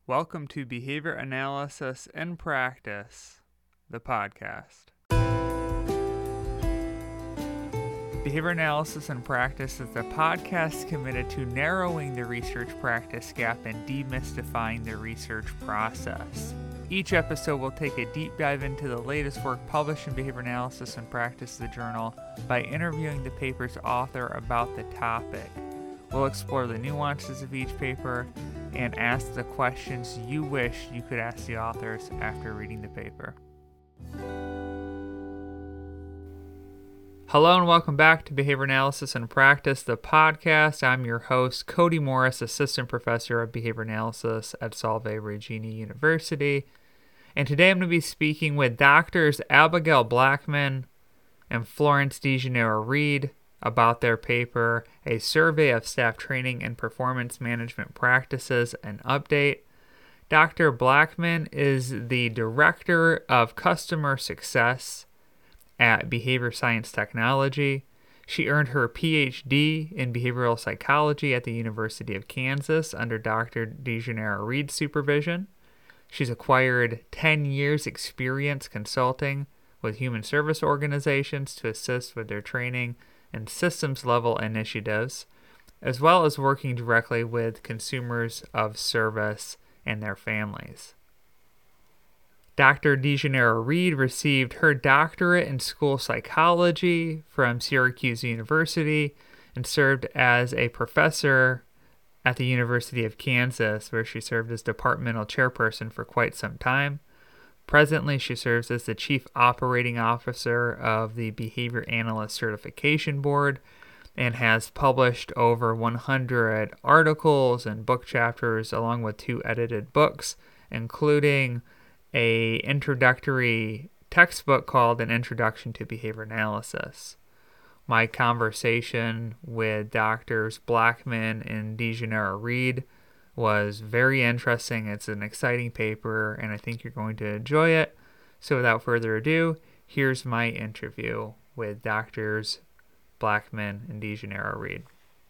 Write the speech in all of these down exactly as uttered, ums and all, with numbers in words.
Welcome to Behavior Analysis in Practice, the podcast. Behavior Analysis in Practice is a podcast committed to narrowing the research practice gap and demystifying the research process. Each episode will take a deep dive into the latest work published in Behavior Analysis in Practice, the journal, by interviewing the paper's author about the topic. We'll explore the nuances of each paper and ask the questions you wish you could ask the authors after reading the paper. Hello and welcome back to Behavior Analysis in Practice, the podcast. I'm your host, Cody Morris, Assistant Professor of Behavior Analysis at Salve Regina University. And today I'm going to be speaking with Doctors Abigail Blackman and Florence DeGennaro-Reed about their paper, A Survey of Staff Training and Performance Management Practices, an Update. Doctor Blackman is the Director of Customer Success at Behavior Science Technology. She earned her P H D in Behavioral Psychology at the University of Kansas under Doctor DeGennaro-Reed's supervision. She's acquired ten years experience consulting with human service organizations to assist with their training and systems-level initiatives, as well as working directly with consumers of service and their families. Doctor DeGennaro-Reed received her doctorate in school psychology from Syracuse University and served as a professor at the University of Kansas, where she served as departmental chairperson for quite some time. Presently, she serves as the Chief Operating Officer of the Behavior Analyst Certification Board and has published over one hundred articles and book chapters along with two edited books, including a introductory textbook called An Introduction to Behavior Analysis. My conversation with Doctors Blackman and DeGennaro-Reed was very interesting. It's an exciting paper, and I think you're going to enjoy it. So without further ado, here's my interview with Doctors Blackman and DeGennaro-Reed.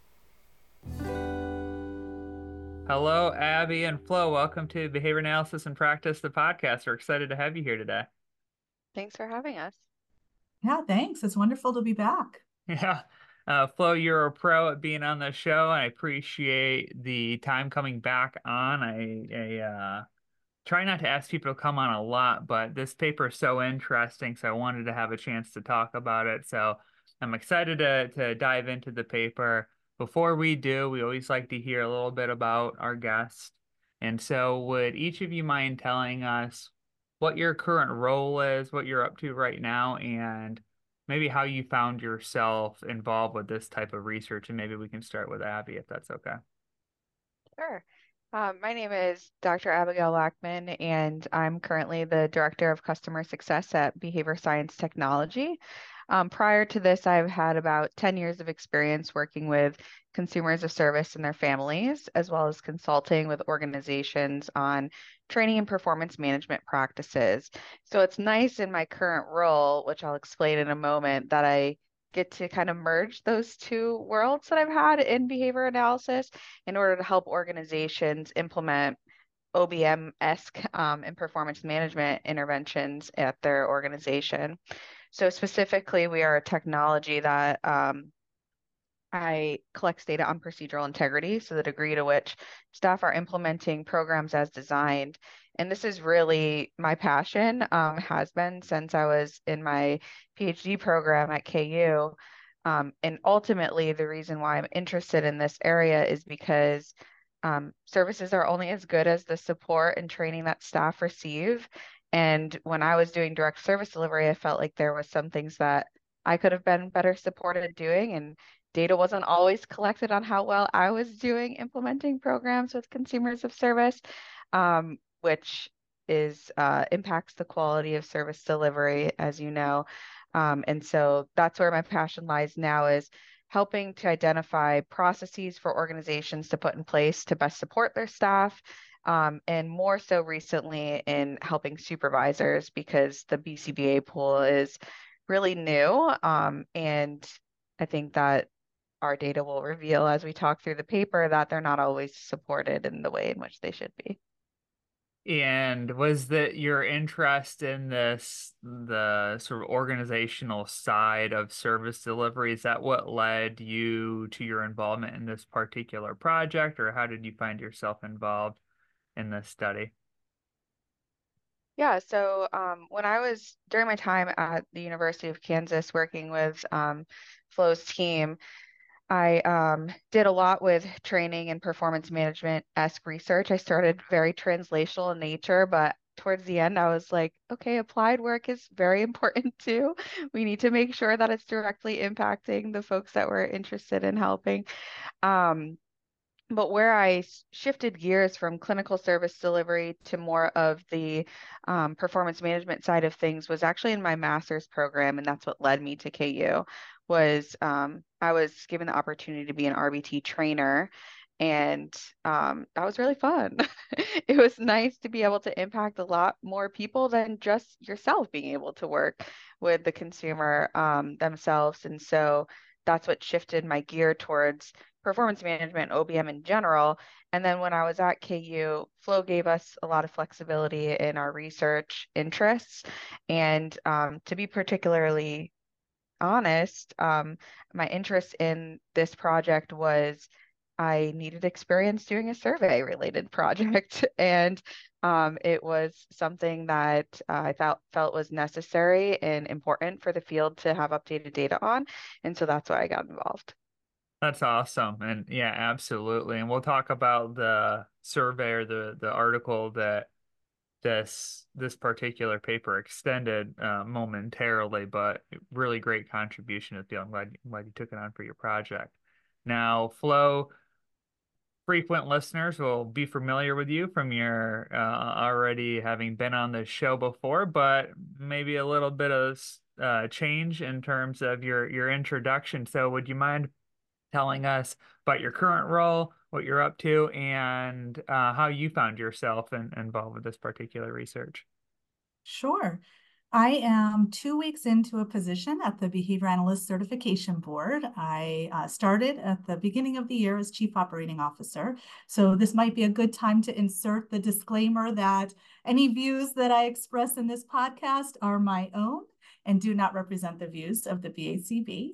Hello, Abby and Flo. Welcome to Behavior Analysis in Practice, the podcast. We're excited to have you here today. Thanks for having us. Yeah, thanks. It's wonderful to be back. Yeah. Uh, Flo, you're a pro at being on the show, and I appreciate the time coming back on. I, I uh, try not to ask people to come on a lot, but this paper is so interesting, so I wanted to have a chance to talk about it. So I'm excited to, to dive into the paper. Before we do, we always like to hear a little bit about our guest. And so would each of you mind telling us what your current role is, what you're up to right now, and maybe how you found yourself involved with this type of research? And maybe we can start with Abby, if that's okay. Sure. Um, my name is Doctor Abigail Blackman, and I'm currently the Director of Customer Success at Behavior Science Technology. Um, prior to this, I've had about ten years of experience working with consumers of service and their families, as well as consulting with organizations on training and performance management practices. So it's nice in my current role, which I'll explain in a moment, that I get to kind of merge those two worlds that I've had in behavior analysis in order to help organizations implement O B M-esque um, and performance management interventions at their organization. So specifically, we are a technology that um, I collects data on procedural integrity, so the degree to which staff are implementing programs as designed. And this is really my passion, um, has been since I was in my P H D program at K U. Um, and ultimately, the reason why I'm interested in this area is because um, services are only as good as the support and training that staff receive. And when I was doing direct service delivery, I felt like there was some things that I could have been better supported doing, and data wasn't always collected on how well I was doing implementing programs with consumers of service, um, which is uh, impacts the quality of service delivery, as you know. Um, and so that's where my passion lies now, is helping to identify processes for organizations to put in place to best support their staff, um, and more so recently in helping supervisors, because the B C B A pool is really new, um, and I think that our data will reveal as we talk through the paper that they're not always supported in the way in which they should be. And was that your interest in this, the sort of organizational side of service delivery? Is that what led you to your involvement in this particular project, or how did you find yourself involved in this study? Yeah, so um, when I was during my time at the University of Kansas working with um, Flo's team, I um, did a lot with training and performance management-esque research. I started very translational in nature, but towards the end, I was like, okay, applied work is very important too. We need to make sure that it's directly impacting the folks that we're interested in helping. Um, but where I s- shifted gears from clinical service delivery to more of the um, performance management side of things was actually in my master's program, and that's what led me to K U. Was um, I was given the opportunity to be an R B T trainer, and um, that was really fun. It was nice to be able to impact a lot more people than just yourself being able to work with the consumer um, themselves, and so that's what shifted my gear towards performance management, O B M in general. And then when I was at K U, Flo gave us a lot of flexibility in our research interests. And um, to be particularly honest, um, my interest in this project was I needed experience doing a survey related project. And um, it was something that uh, I felt felt was necessary and important for the field to have updated data on. And so that's why I got involved. That's awesome. And yeah, absolutely. And we'll talk about the survey or the the article that this this particular paper extended uh, momentarily, but really great contribution to the field. I'm glad, glad you took it on for your project. Now, Flo, frequent listeners will be familiar with you from your uh, already having been on the show before, but maybe a little bit of uh, change in terms of your your introduction. So, would you mind telling us about your current role, what you're up to, and uh, how you found yourself in, involved with this particular research? Sure. I am two weeks into a position at the Behavior Analyst Certification Board. I uh, started at the beginning of the year as Chief Operating Officer. So this might be a good time to insert the disclaimer that any views that I express in this podcast are my own and do not represent the views of the B A C B.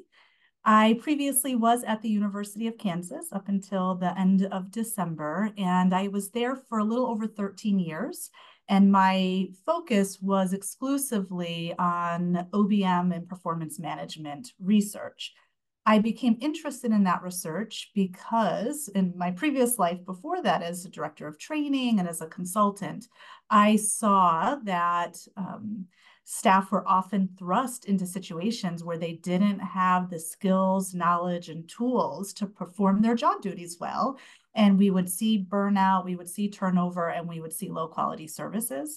I previously was at the University of Kansas up until the end of December, and I was there for a little over thirteen years. And my focus was exclusively on O B M and performance management research. I became interested in that research because in my previous life before that, as a director of training and as a consultant, I saw that um, staff were often thrust into situations where they didn't have the skills, knowledge, and tools to perform their job duties well. And we would see burnout, we would see turnover, and we would see low quality services.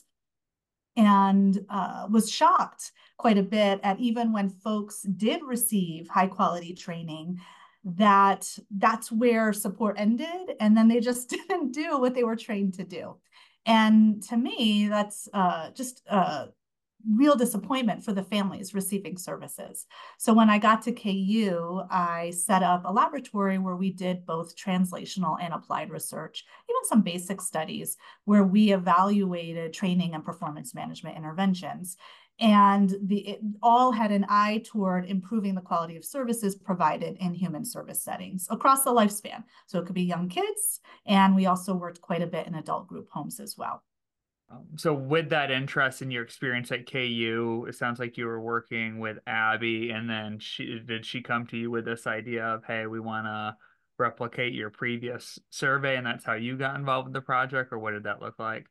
And uh, was shocked quite a bit at even when folks did receive high quality training, that that's where support ended. And then they just didn't do what they were trained to do. And to me, that's uh, just uh, real disappointment for the families receiving services. So when I got to K U, I set up a laboratory where we did both translational and applied research, even some basic studies where we evaluated training and performance management interventions. And the, it all had an eye toward improving the quality of services provided in human service settings across the lifespan. So it could be young kids, and we also worked quite a bit in adult group homes as well. Um, so with that interest in your experience at K U, it sounds like you were working with Abby, and then she did she come to you with this idea of, hey, we want to replicate your previous survey, and that's how you got involved with the project, or what did that look like?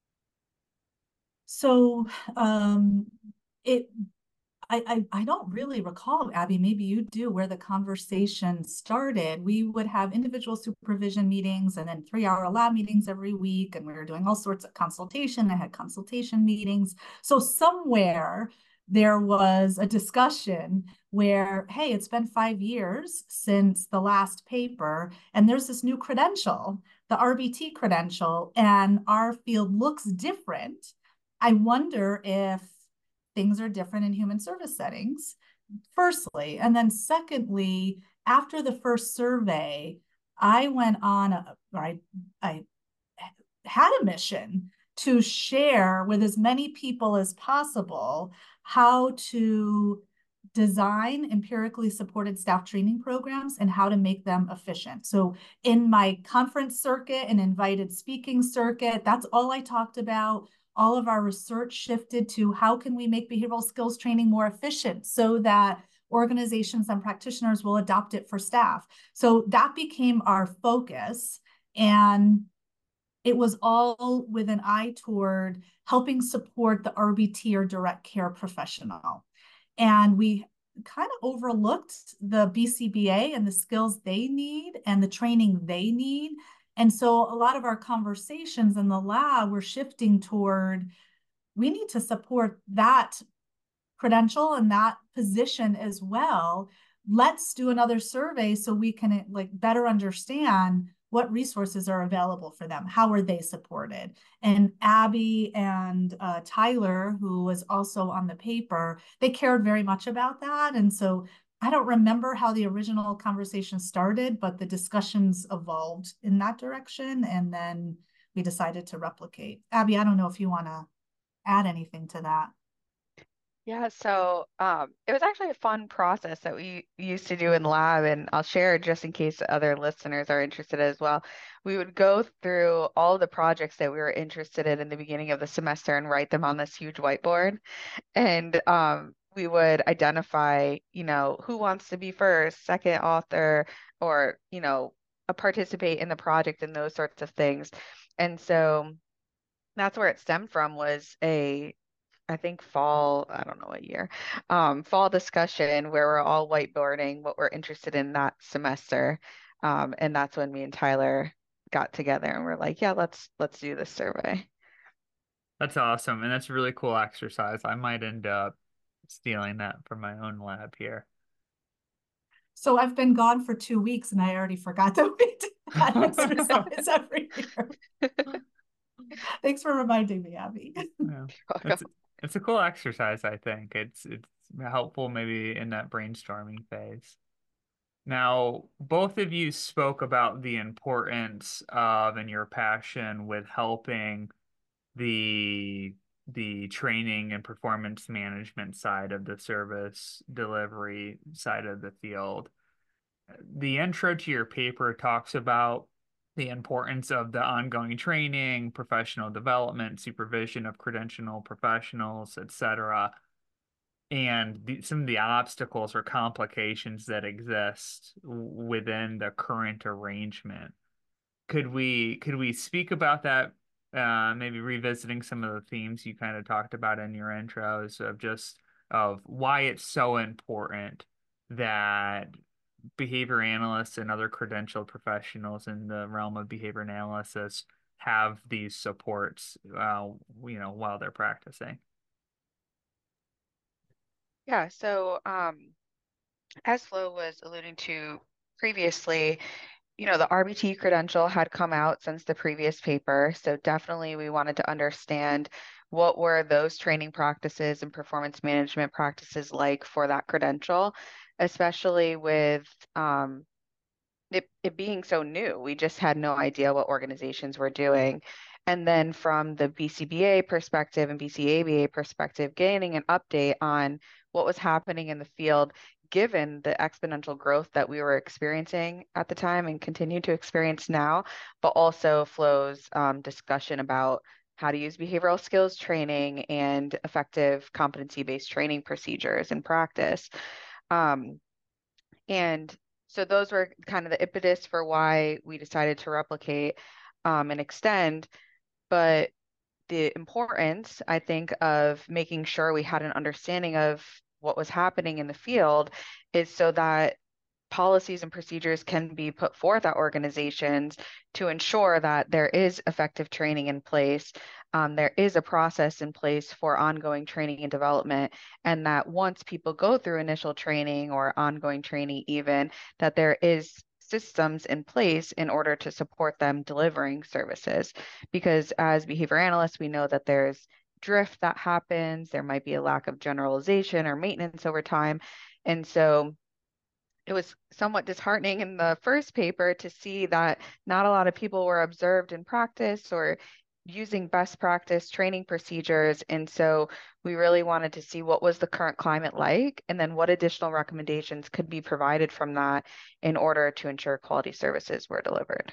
So um, it I, I, I don't really recall, Abby, maybe you do, where the conversation started. We would have individual supervision meetings and then three hour lab meetings every week. And we were doing all sorts of consultation. I had consultation meetings. So somewhere there was a discussion where, hey, it's been five years since the last paper, and there's this new credential, the R B T credential, and our field looks different. I wonder if things are different in human service settings, firstly. And then secondly, after the first survey, I went on, a, or I, I had a mission to share with as many people as possible how to design empirically supported staff training programs and how to make them efficient. So in my conference circuit and invited speaking circuit, that's all I talked about. All of our research shifted to how can we make behavioral skills training more efficient so that organizations and practitioners will adopt it for staff. So that became our focus. And it was all with an eye toward helping support the R B T or direct care professional. And we kind of overlooked the B C B A and the skills they need and the training they need. And so a lot of our conversations in the lab were shifting toward, we need to support that credential and that position as well. Let's do another survey so we can like better understand what resources are available for them. How are they supported? And Abby and uh, Tyler, who was also on the paper, they cared very much about that. And so I don't remember how the original conversation started, but the discussions evolved in that direction. And then we decided to replicate. Abby, I don't know if you want to add anything to that. Yeah, so um, it was actually a fun process that we used to do in lab, and I'll share just in case other listeners are interested as well. We would go through all the projects that we were interested in in the beginning of the semester and write them on this huge whiteboard. And um, we would identify, you know, who wants to be first, second author, or, you know, uh, participate in the project and those sorts of things. And so that's where it stemmed from was a I think fall, I don't know what year, um, fall discussion where we're all whiteboarding what we're interested in that semester. Um, and that's when me and Tyler got together and we're like, yeah, let's let's do this survey. That's awesome. And that's a really cool exercise. I might end up stealing that for my own lab here. So I've been gone for two weeks and I already forgot that we do that exercise every year. Thanks for reminding me, Abby. Yeah. It's it's a cool exercise, I think. It's it's helpful maybe in that brainstorming phase. Now, both of you spoke about the importance of and your passion with helping the the training and performance management side of the service delivery side of the field. The intro to your paper talks about the importance of the ongoing training, professional development, supervision of credentialed professionals, et cetera, and the, some of the obstacles or complications that exist within the current arrangement. Could we could we speak about that? Uh, maybe revisiting some of the themes you kind of talked about in your intros of just of why it's so important that behavior analysts and other credentialed professionals in the realm of behavior analysis have these supports, uh, you know, while they're practicing. Yeah, so um, as Flo was alluding to previously, you know, the R B T credential had come out since the previous paper. So definitely we wanted to understand what were those training practices and performance management practices like for that credential, especially with um, it, it being so new. We just had no idea what organizations were doing. And then from the B C B A perspective and B C A B A perspective, gaining an update on what was happening in the field, given the exponential growth that we were experiencing at the time and continue to experience now, but also Flo's um, discussion about how to use behavioral skills training and effective competency-based training procedures in practice. Um, and so those were kind of the impetus for why we decided to replicate um, and extend. But the importance, I think, of making sure we had an understanding of what was happening in the field is so that policies and procedures can be put forth at organizations to ensure that there is effective training in place. Um, there is a process in place for ongoing training and development, and that once people go through initial training or ongoing training, even that there is systems in place in order to support them delivering services. Because as behavior analysts, we know that there's drift that happens. There might be a lack of generalization or maintenance over time. And so it was somewhat disheartening in the first paper to see that not a lot of people were observed in practice or using best practice training procedures. And so we really wanted to see what was the current climate like, and then what additional recommendations could be provided from that in order to ensure quality services were delivered.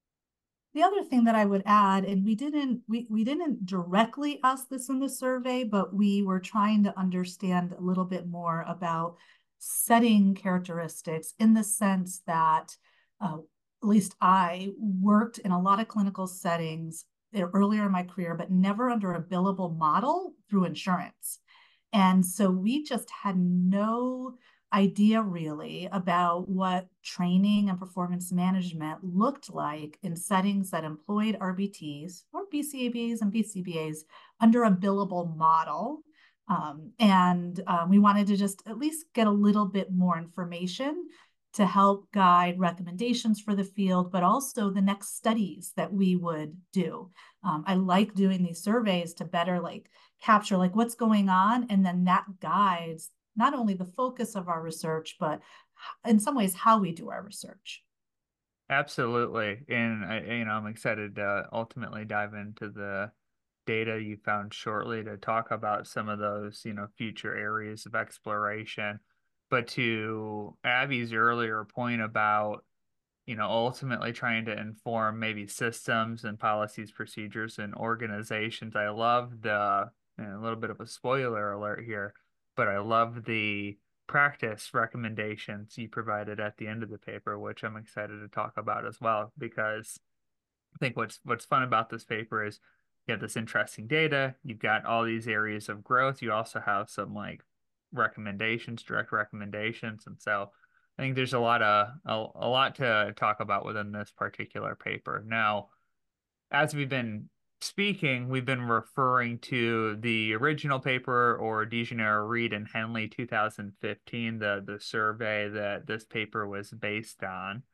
The other thing that I would add, and we didn't we, we didn't directly ask this in the survey, but we were trying to understand a little bit more about setting characteristics, in the sense that uh, at least I worked in a lot of clinical settings earlier in my career, but never under a billable model through insurance. And so we just had no idea really about what training and performance management looked like in settings that employed R B Ts or B C A Bs and B C B As under a billable model. Um, and um, we wanted to just at least get a little bit more information to help guide recommendations for the field, but also the next studies that we would do. Um, I like doing these surveys to better like capture like what's going on, and then that guides not only the focus of our research, but in some ways how we do our research. Absolutely. And I, you know, I'm excited to ultimately dive into the data you found shortly to talk about some of those, you know, future areas of exploration. But to Abby's earlier point about, you know, ultimately trying to inform maybe systems and policies, procedures, and organizations, I love the, and a little bit of a spoiler alert here, but I love the practice recommendations you provided at the end of the paper, which I'm excited to talk about as well, because I think what's what's fun about this paper is you have this interesting data, you've got all these areas of growth, you also have some like recommendations, direct recommendations, and so I think there's a lot of a, a lot to talk about within this particular paper. Now, as we've been speaking, we've been referring to the original paper, or DeJeanero, Reed, and Henley two thousand fifteen, the the survey that this paper was based on.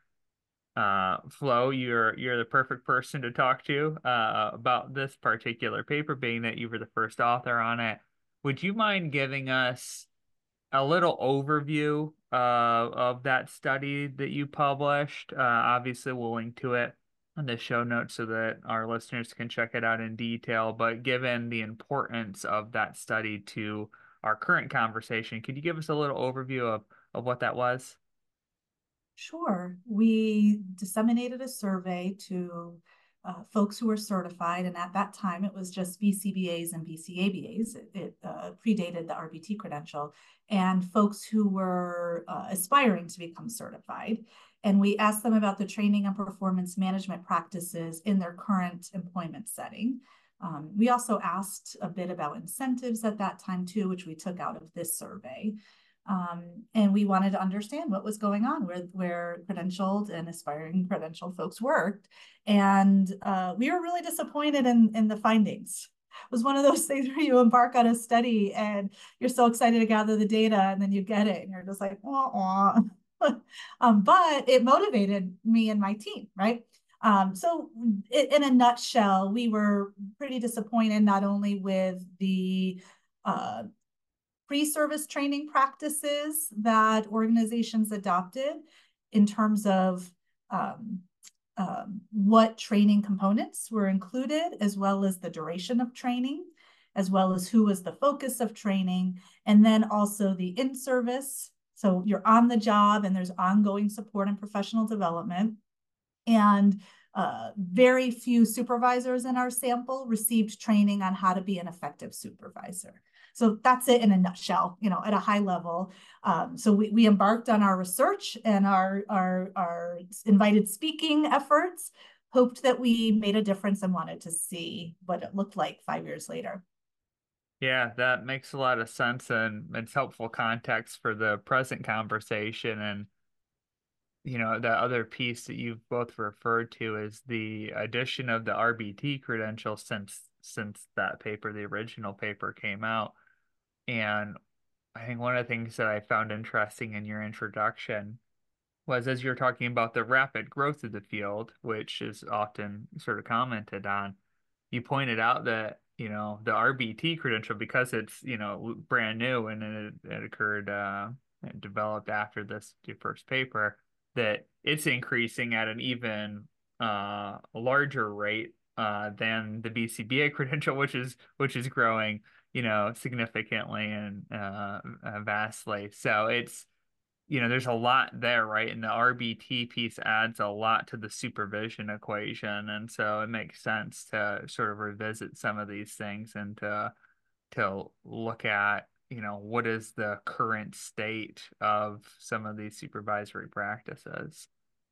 Uh, Flo, you're you're the perfect person to talk to uh, about this particular paper, being that you were the first author on it. Would you mind giving us a little overview uh, of that study that you published? Uh, obviously, we'll link to it in the show notes so that our listeners can check it out in detail. But given the importance of that study to our current conversation, could you give us a little overview of, of what that was? Sure. We disseminated a survey to uh, folks who were certified, and at that time it was just B C B As and B C A B As. It, it uh, predated the R B T credential, and folks who were uh, aspiring to become certified. And we asked them about the training and performance management practices in their current employment setting. Um, we also asked a bit about incentives at that time too, which we took out of this survey. Um, and we wanted to understand what was going on where, where credentialed and aspiring credentialed folks worked. And uh, we were really disappointed in, in the findings. It was one of those things where you embark on a study and you're so excited to gather the data, and then you get it and you're just like, wah, wah. um, but it motivated me and my team, right? Um, so in a nutshell, we were pretty disappointed not only with the uh, pre-service training practices that organizations adopted in terms of um, um, what training components were included, as well as the duration of training, as well as who was the focus of training, and then also the in-service. So you're on the job and there's ongoing support and professional development. And uh, very few supervisors in our sample received training on how to be an effective supervisor. So that's it in a nutshell, you know, at a high level. Um, so we, we embarked on our research and our, our, our invited speaking efforts, hoped that we made a difference, and wanted to see what it looked like five years later. Yeah, that makes a lot of sense, and it's helpful context for the present conversation. And you know, the other piece that you've both referred to is the addition of the R B T credential since since that paper, the original paper, came out. And I think one of the things that I found interesting in your introduction was, as you're talking about the rapid growth of the field, which is often sort of commented on, you pointed out that, you know, the R B T credential, because it's, you know, brand new and it, it occurred, uh, it developed after this your first paper, that it's increasing at an even uh, larger rate uh, than the B C B A credential, which is which is growing, you know, significantly and uh, uh, vastly. So it's, you know, there's a lot there, right? And the R B T piece adds a lot to the supervision equation, and so it makes sense to sort of revisit some of these things and to to look at, you know, what is the current state of some of these supervisory practices.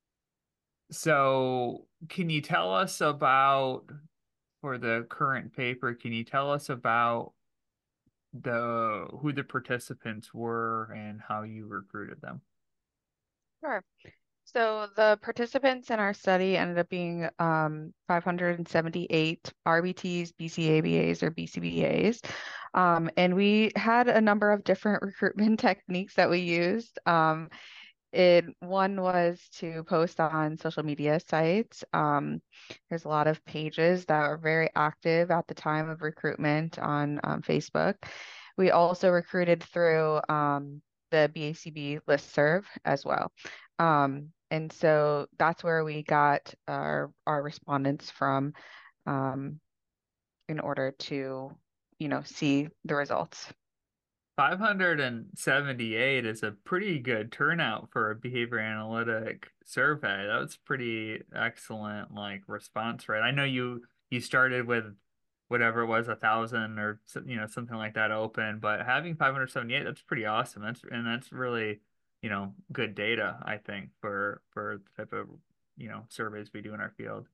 So, can you tell us about, for the current paper, can you tell us about the who the participants were and how you recruited them? Sure. So the participants in our study ended up being um, five hundred seventy-eight R B Ts, B C A B As, or B C B As. Um, and we had a number of different recruitment techniques that we used. Um, it one was to post on social media sites. Um, there's a lot of pages that are very active at the time of recruitment on um, Facebook. We also recruited through um, the B A C B listserv as well. Um, and so that's where we got our our respondents from um, in order to, you know, see the results. five hundred seventy-eight is a pretty good turnout for a behavior analytic survey. That's pretty excellent, like, response rate. I know you you started with whatever it was, a thousand or so- you know, something like that open, but having five hundred seventy-eight, that's pretty awesome. That's and that's really, you know, good data, I think, for for the type of, you know, surveys we do in our field.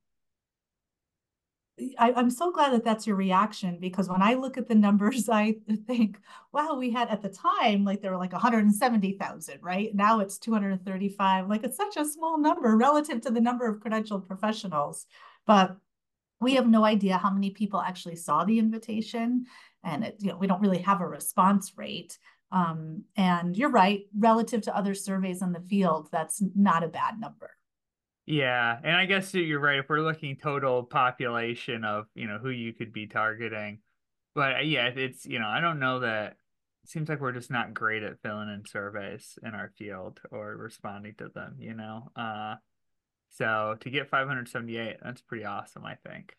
I, I'm so glad that that's your reaction, because when I look at the numbers, I think, wow, we had at the time, like there were like one hundred seventy thousand, right? Now it's two hundred thirty-five. Like it's such a small number relative to the number of credentialed professionals. But we have no idea how many people actually saw the invitation. And it, you know, we don't really have a response rate. Um, and you're right, relative to other surveys in the field, that's not a bad number. Yeah, and I guess you're right. If we're looking total population of, you know, who you could be targeting, but uh, yeah, it's, you know, I don't know that it seems like we're just not great at filling in surveys in our field or responding to them, you know. Uh, so to get five hundred seventy-eight, that's pretty awesome, I think.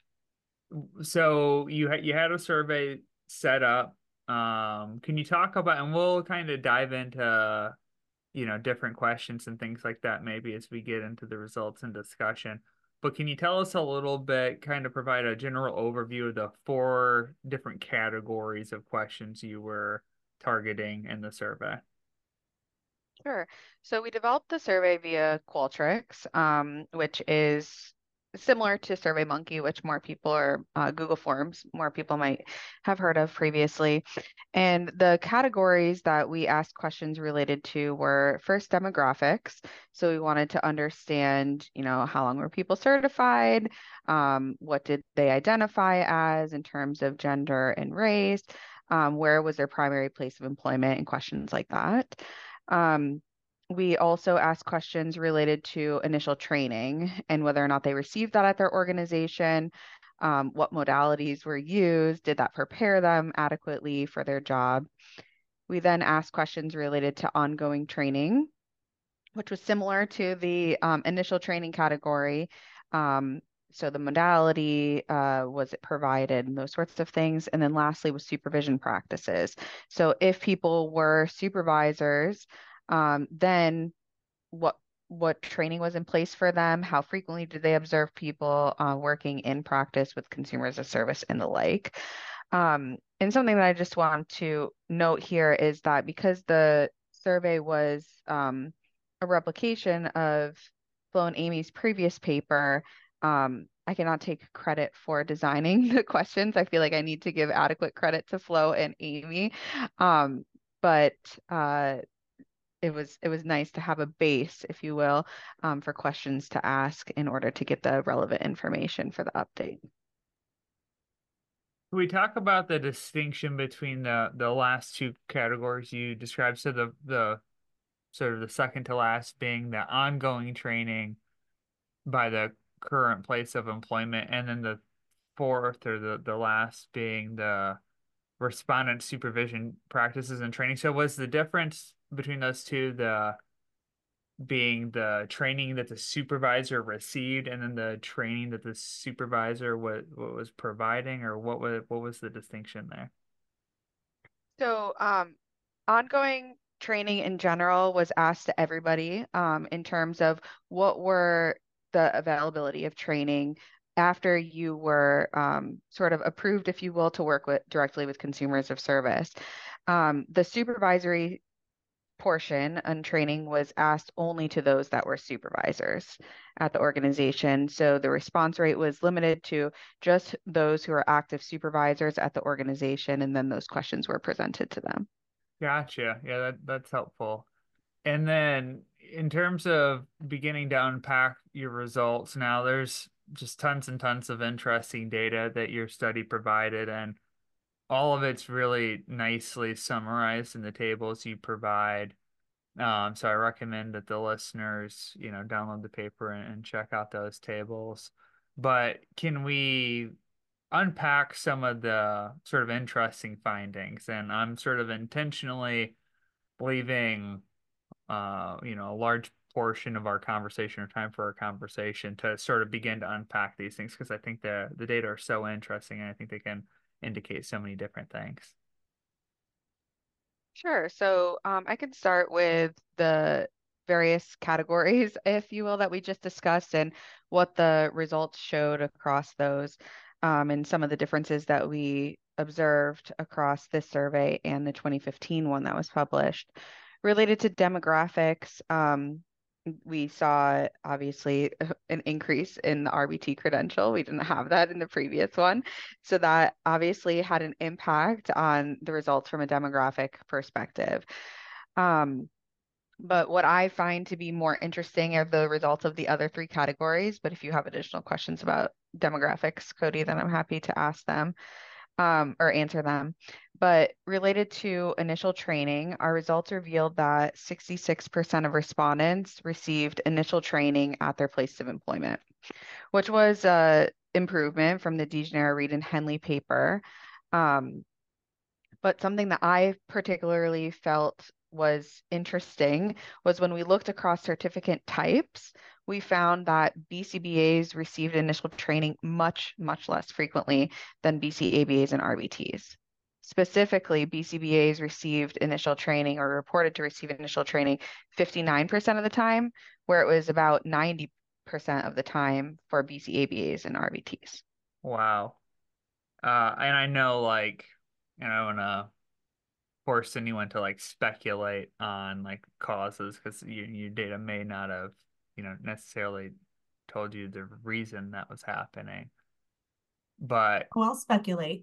So you had you had a survey set up. Um, can you talk about, and we'll kind of dive into, you know, different questions and things like that maybe as we get into the results and discussion. But can you tell us a little bit, kind of provide a general overview of the four different categories of questions you were targeting in the survey? Sure. So we developed the survey via Qualtrics, um, which is similar to SurveyMonkey, which more people are uh, Google Forms, more people might have heard of previously. And the categories that we asked questions related to were first demographics. So we wanted to understand, you know, how long were people certified? Um, what did they identify as in terms of gender and race? Um, where was their primary place of employment and questions like that. Um, we also ask questions related to initial training and whether or not they received that at their organization, um, what modalities were used, did that prepare them adequately for their job. We then ask questions related to ongoing training, which was similar to the um, initial training category. Um, so the modality, uh, was it provided, and those sorts of things. And then lastly was supervision practices. So if people were supervisors, um, then what what training was in place for them? How frequently did they observe people uh, working in practice with consumers as service and the like? Um, and something that I just want to note here is that because the survey was um, a replication of Flo and Amy's previous paper, um, I cannot take credit for designing the questions. I feel like I need to give adequate credit to Flo and Amy. Um, but uh, it was it was nice to have a base, if you will, um, for questions to ask in order to get the relevant information for the update. Can we talk about the distinction between the the last two categories you described? So the the sort of the second to last being the ongoing training by the current place of employment, and then the fourth or the, the last being the respondent supervision practices and training. So was the difference between those two the being the training that the supervisor received and then the training that the supervisor was, was providing, or what was what was the distinction there? So, um, ongoing training in general was asked to everybody, um, in terms of what were the availability of training after you were um, sort of approved, if you will, to work with directly with consumers of service. Um, the supervisory portion and training was asked only to those that were supervisors at the organization. So the response rate was limited to just those who are active supervisors at the organization, and then those questions were presented to them. Gotcha. Yeah, that that's helpful. And then in terms of beginning to unpack your results, now there's just tons and tons of interesting data that your study provided, and all of it's really nicely summarized in the tables you provide. Um, so I recommend that the listeners, you know, download the paper and, and check out those tables. But can we unpack some of the sort of interesting findings? And I'm sort of intentionally leaving, uh, you know, a large portion of our conversation or time for our conversation to sort of begin to unpack these things, because I think the the data are so interesting and I think they can indicate so many different things. Sure. So um, I can start with the various categories, if you will, that we just discussed and what the results showed across those, um, and some of the differences that we observed across this survey and the twenty fifteen one that was published. Related to demographics, um, we saw obviously an increase in the R B T credential. We didn't have that in the previous one. So that obviously had an impact on the results from a demographic perspective. Um, but what I find to be more interesting are the results of the other three categories. But if you have additional questions about demographics, Cody, then I'm happy to ask them um, or answer them. But related to initial training, our results revealed that sixty-six percent of respondents received initial training at their place of employment, which was an improvement from the DeGeneres, Reed, and Henley paper. Um, but something that I particularly felt was interesting was when we looked across certificate types, we found that B C B As received initial training much, much less frequently than B C A B As and R B Ts. Specifically, B C B As received initial training or reported to receive initial training fifty-nine percent of the time, where it was about ninety percent of the time for B C A B As and R B Ts. Wow. Uh, and I know, like, you know, and uh, force anyone to like speculate on like causes, because your your data may not have, you know, necessarily told you the reason that was happening. But Well, I'll speculate.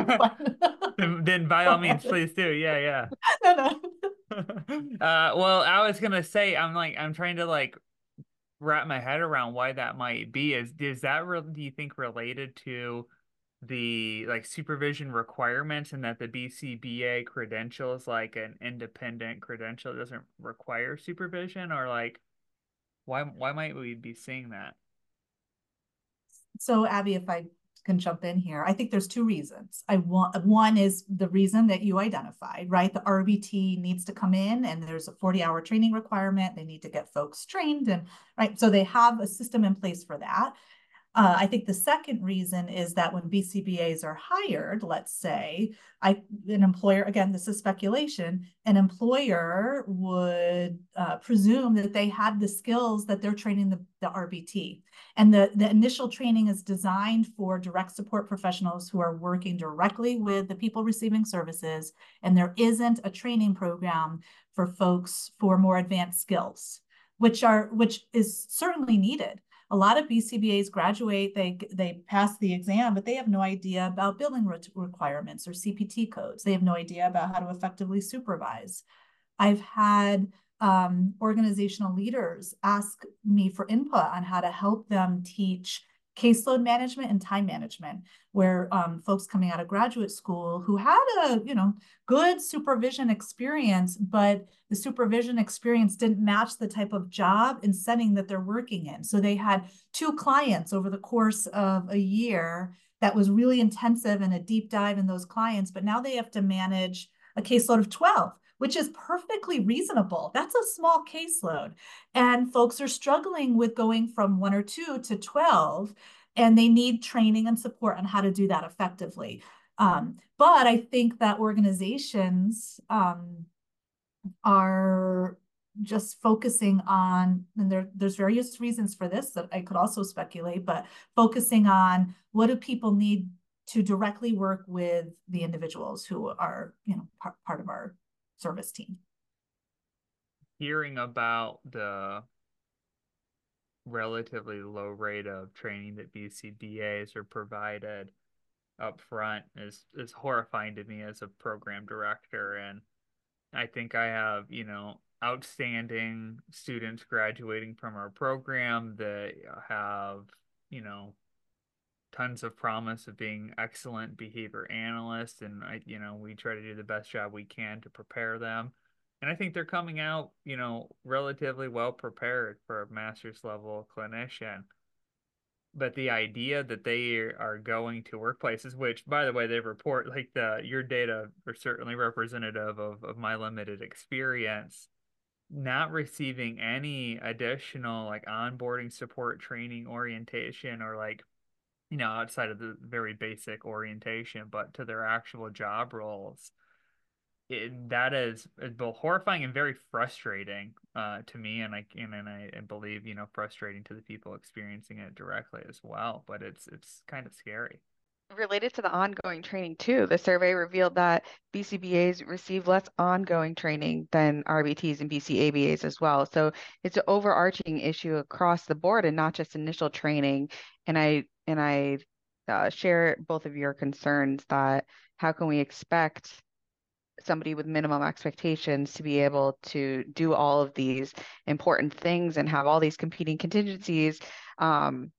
then, then by Go all means, ahead. please do. Yeah, yeah. No, no. Uh, well, I was gonna say, I'm like, I'm trying to like wrap my head around why that might be. Is is that re do you think related to the like supervision requirements, and that the B C B A credential is like an independent credential, it doesn't require supervision, or like why why might we be seeing that? So, Abby, if I can jump in here, I think there's two reasons. I want one is the reason that you identified, right? The R B T needs to come in, and there's a forty hour training requirement. They need to get folks trained, and right, so they have a system in place for that. Uh, I think the second reason is that when B C B As are hired, let's say, I, an employer, again, this is speculation, an employer would uh, presume that they had the skills that they're training the, the R B T. And the, the initial training is designed for direct support professionals who are working directly with the people receiving services. And there isn't a training program for folks for more advanced skills, which are which is certainly needed. A lot of B C B As graduate, they they pass the exam, but they have no idea about building re requirements or C P T codes. They have no idea about how to effectively supervise. I've had um, organizational leaders ask me for input on how to help them teach caseload management and time management, where um, folks coming out of graduate school who had a you know good supervision experience, but the supervision experience didn't match the type of job and setting that they're working in. So they had two clients over the course of a year that was really intensive and a deep dive in those clients, but now they have to manage a caseload of twelve. which is perfectly reasonable. That's a small caseload. And folks are struggling with going from one or two to twelve, and they need training and support on how to do that effectively. Um, but I think that organizations um, are just focusing on, and there, there's various reasons for this that I could also speculate, but focusing on what do people need to directly work with the individuals who are, you know, part, part of our service team. Hearing about the relatively low rate of training that B C B As are provided up front is is horrifying to me as a program director. And I think I have, you know, outstanding students graduating from our program that have, you know, tons of promise of being excellent behavior analysts. And I, you know, we try to do the best job we can to prepare them. And I think they're coming out, you know, relatively well prepared for a master's level clinician. But the idea that they are going to workplaces, which, by the way, they report, like, the your data are certainly representative of, of my limited experience, not receiving any additional like onboarding support, training, orientation, or like, you know, outside of the very basic orientation, but to their actual job roles. It, that is, is both horrifying and very frustrating uh, to me, and I and, and I and believe, you know, frustrating to the people experiencing it directly as well. But it's it's kind of scary. Related to the ongoing training too, the survey revealed that B C B As receive less ongoing training than R B Ts and B C A B As as well. So it's an overarching issue across the board and not just initial training. And I and I uh, share both of your concerns that how can we expect somebody with minimum expectations to be able to do all of these important things and have all these competing contingencies, um,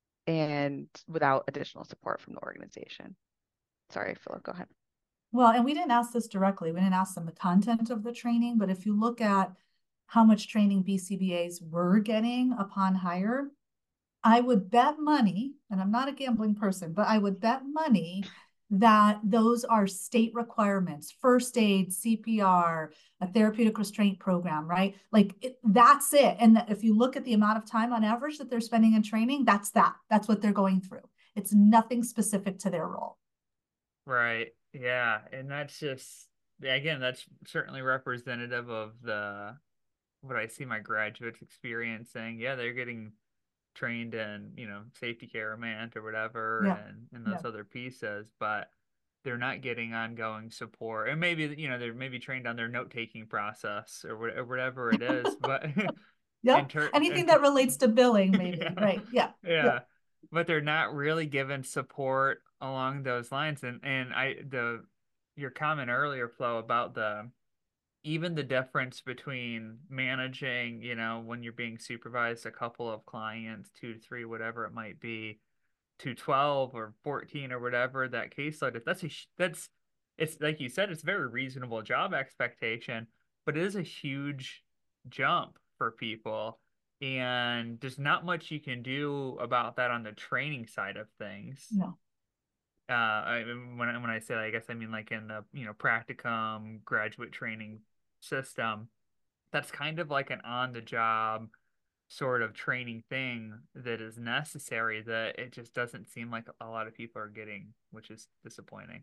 and without additional support from the organization. Sorry, Philip, go ahead. Well, and we didn't ask this directly. We didn't ask them the content of the training, but if you look at how much training B C B As were getting upon hire, I would bet money, and I'm not a gambling person, but I would bet money that those are state requirements: first aid, C P R, a therapeutic restraint program, right? Like it, that's it. And if you look at the amount of time on average that they're spending in training, that's that. That's what they're going through. It's nothing specific to their role. Right. Yeah. And that's just, again, that's certainly representative of the what I see my graduates experiencing. Yeah, they're getting trained in, you know, safety care or MANT or whatever, Yeah. and, and those Yeah. other pieces, but they're not getting ongoing support. And maybe, you know, they're maybe trained on their note-taking process or, wh- or whatever it is, but in Yep. ter in Anything ter that relates to billing, maybe. yeah, Right. Yeah. Yeah. yeah, but they're not really given support along those lines. And and I the your comment earlier, Flo, about the even the difference between managing, you know, when you're being supervised, a couple of clients, two to three, whatever it might be, to twelve or fourteen or whatever that caseload is, that's a, that's, it's like you said, it's a very reasonable job expectation, but it is a huge jump for people. And there's not much you can do about that on the training side of things. No. Uh, I, when I, when I say that, I guess I mean like in the, you know, practicum graduate training system. That's kind of like an on-the-job sort of training thing that is necessary that it just doesn't seem like a lot of people are getting, which is disappointing.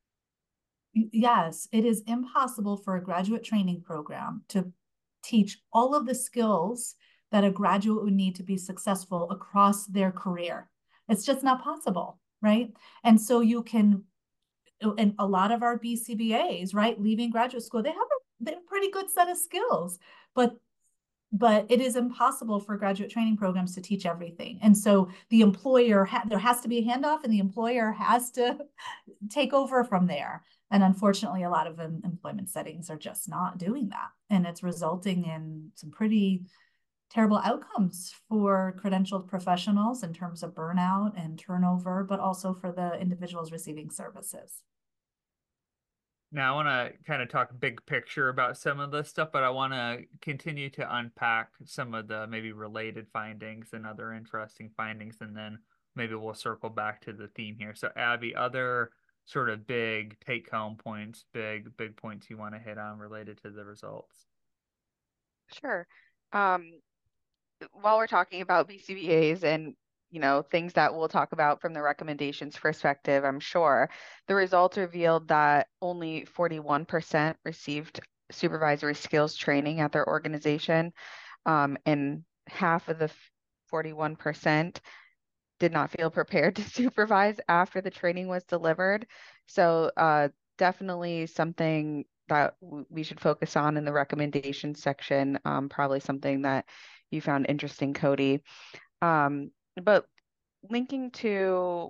Yes, it is impossible for a graduate training program to teach all of the skills that a graduate would need to be successful across their career. It's just not possible, right? And so you can, and a lot of our B C B As, right, leaving graduate school, they have a, they have a pretty good set of skills, but but it is impossible for graduate training programs to teach everything. And so the employer, ha there has to be a handoff, and the employer has to take over from there. And unfortunately, a lot of um, employment settings are just not doing that. And it's resulting in some pretty terrible outcomes for credentialed professionals in terms of burnout and turnover, but also for the individuals receiving services. Now, I want to kind of talk big picture about some of this stuff, but I want to continue to unpack some of the maybe related findings and other interesting findings, and then maybe we'll circle back to the theme here. So, Abby, other sort of big take home points, big, big points you want to hit on related to the results? Sure. Um, while we're talking about B C B As and you know things that we'll talk about from the recommendations perspective, I'm sure the results revealed that only forty-one percent received supervisory skills training at their organization, um, and half of the forty-one percent did not feel prepared to supervise after the training was delivered. So uh, definitely something that w- we should focus on in the recommendation section. Um, probably something that you found interesting, Cody. Um, but linking to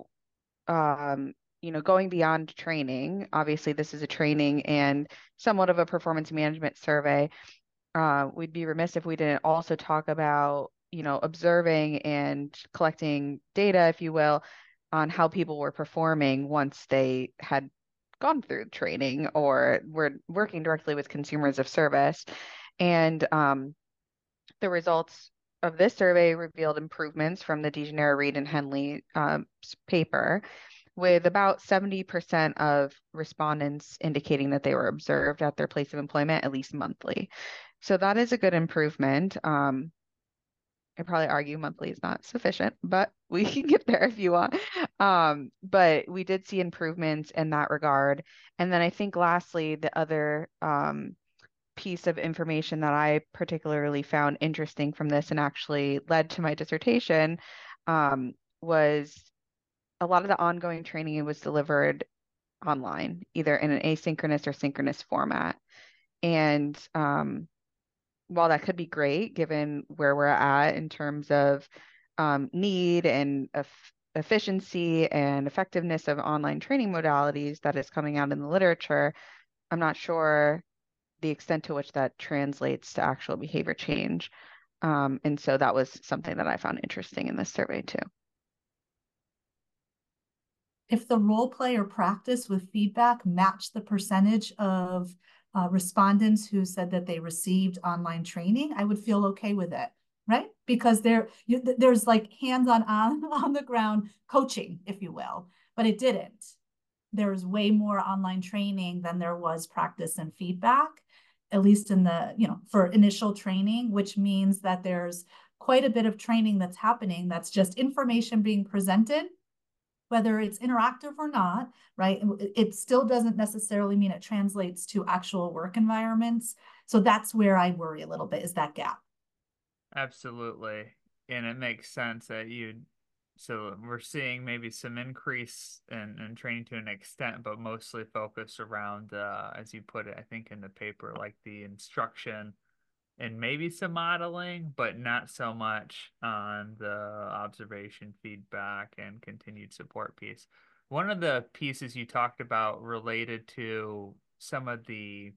um, you know, going beyond training, obviously this is a training and somewhat of a performance management survey. Uh, we'd be remiss if we didn't also talk about, you know, observing and collecting data, if you will, on how people were performing once they had gone through training or were working directly with consumers of service. And um, the results of this survey revealed improvements from the DeGeneres, Reed, and Henley um, paper, with about seventy percent of respondents indicating that they were observed at their place of employment at least monthly. So that is a good improvement. Um, I'd probably argue monthly is not sufficient, but we can get there if you want. Um, but we did see improvements in that regard. And then I think lastly, the other um, piece of information that I particularly found interesting from this and actually led to my dissertation um, was a lot of the ongoing training was delivered online, either in an asynchronous or synchronous format. And um, while that could be great given where we're at in terms of um, need and eff- efficiency and effectiveness of online training modalities that is coming out in the literature, I'm not sure the extent to which that translates to actual behavior change. Um, and so that was something that I found interesting in this survey too. If the role play or practice with feedback matched the percentage of uh, respondents who said that they received online training, I would feel okay with it, right? Because there, you, there's like hands-on on, on the ground coaching, if you will, but it didn't. There's way more online training than there was practice and feedback, at least in the, you know, for initial training, which means that there's quite a bit of training that's happening that's just information being presented, whether it's interactive or not, right? It still doesn't necessarily mean it translates to actual work environments. So that's where I worry a little bit, is that gap. Absolutely. And it makes sense that you, so we're seeing maybe some increase in, in training to an extent, but mostly focused around, uh, as you put it, I think in the paper, like the instruction and maybe some modeling, but not so much on the observation, feedback, and continued support piece. One of the pieces you talked about related to some of the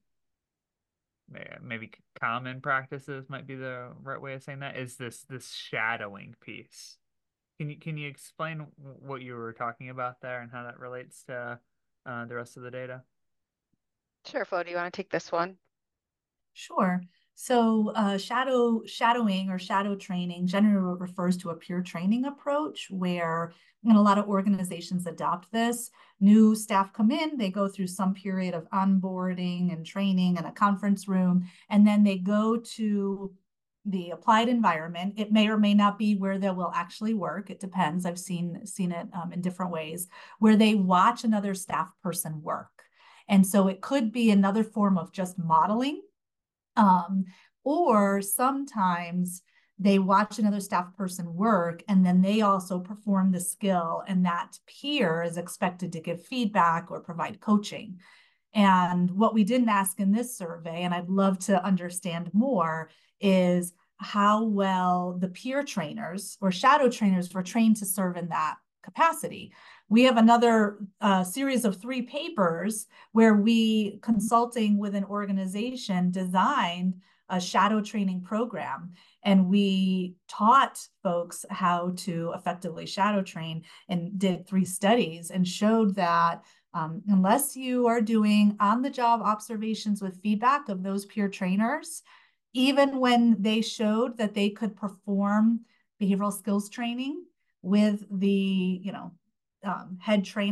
maybe common practices might be the right way of saying that is this this shadowing piece. Can you can you explain what you were talking about there and how that relates to uh, the rest of the data? Sure, Flo, do you want to take this one? Sure. So uh, shadow shadowing or shadow training generally refers to a peer training approach where, and a lot of organizations adopt this. New staff come in, they go through some period of onboarding and training in a conference room, and then they go to the applied environment. It may or may not be where they will actually work. It depends. I've seen seen it um, in different ways, where they watch another staff person work. And so it could be another form of just modeling, um, or sometimes they watch another staff person work and then they also perform the skill, and that peer is expected to give feedback or provide coaching. And what we didn't ask in this survey, and I'd love to understand more, is how well the peer trainers or shadow trainers were trained to serve in that capacity. We have another uh, series of three papers where we, consulting with an organization, designed a shadow training program. And we taught folks how to effectively shadow train and did three studies and showed that um, unless you are doing on-the-job observations with feedback of those peer trainers, even when they showed that they could perform behavioral skills training with the, you know, um, head trainer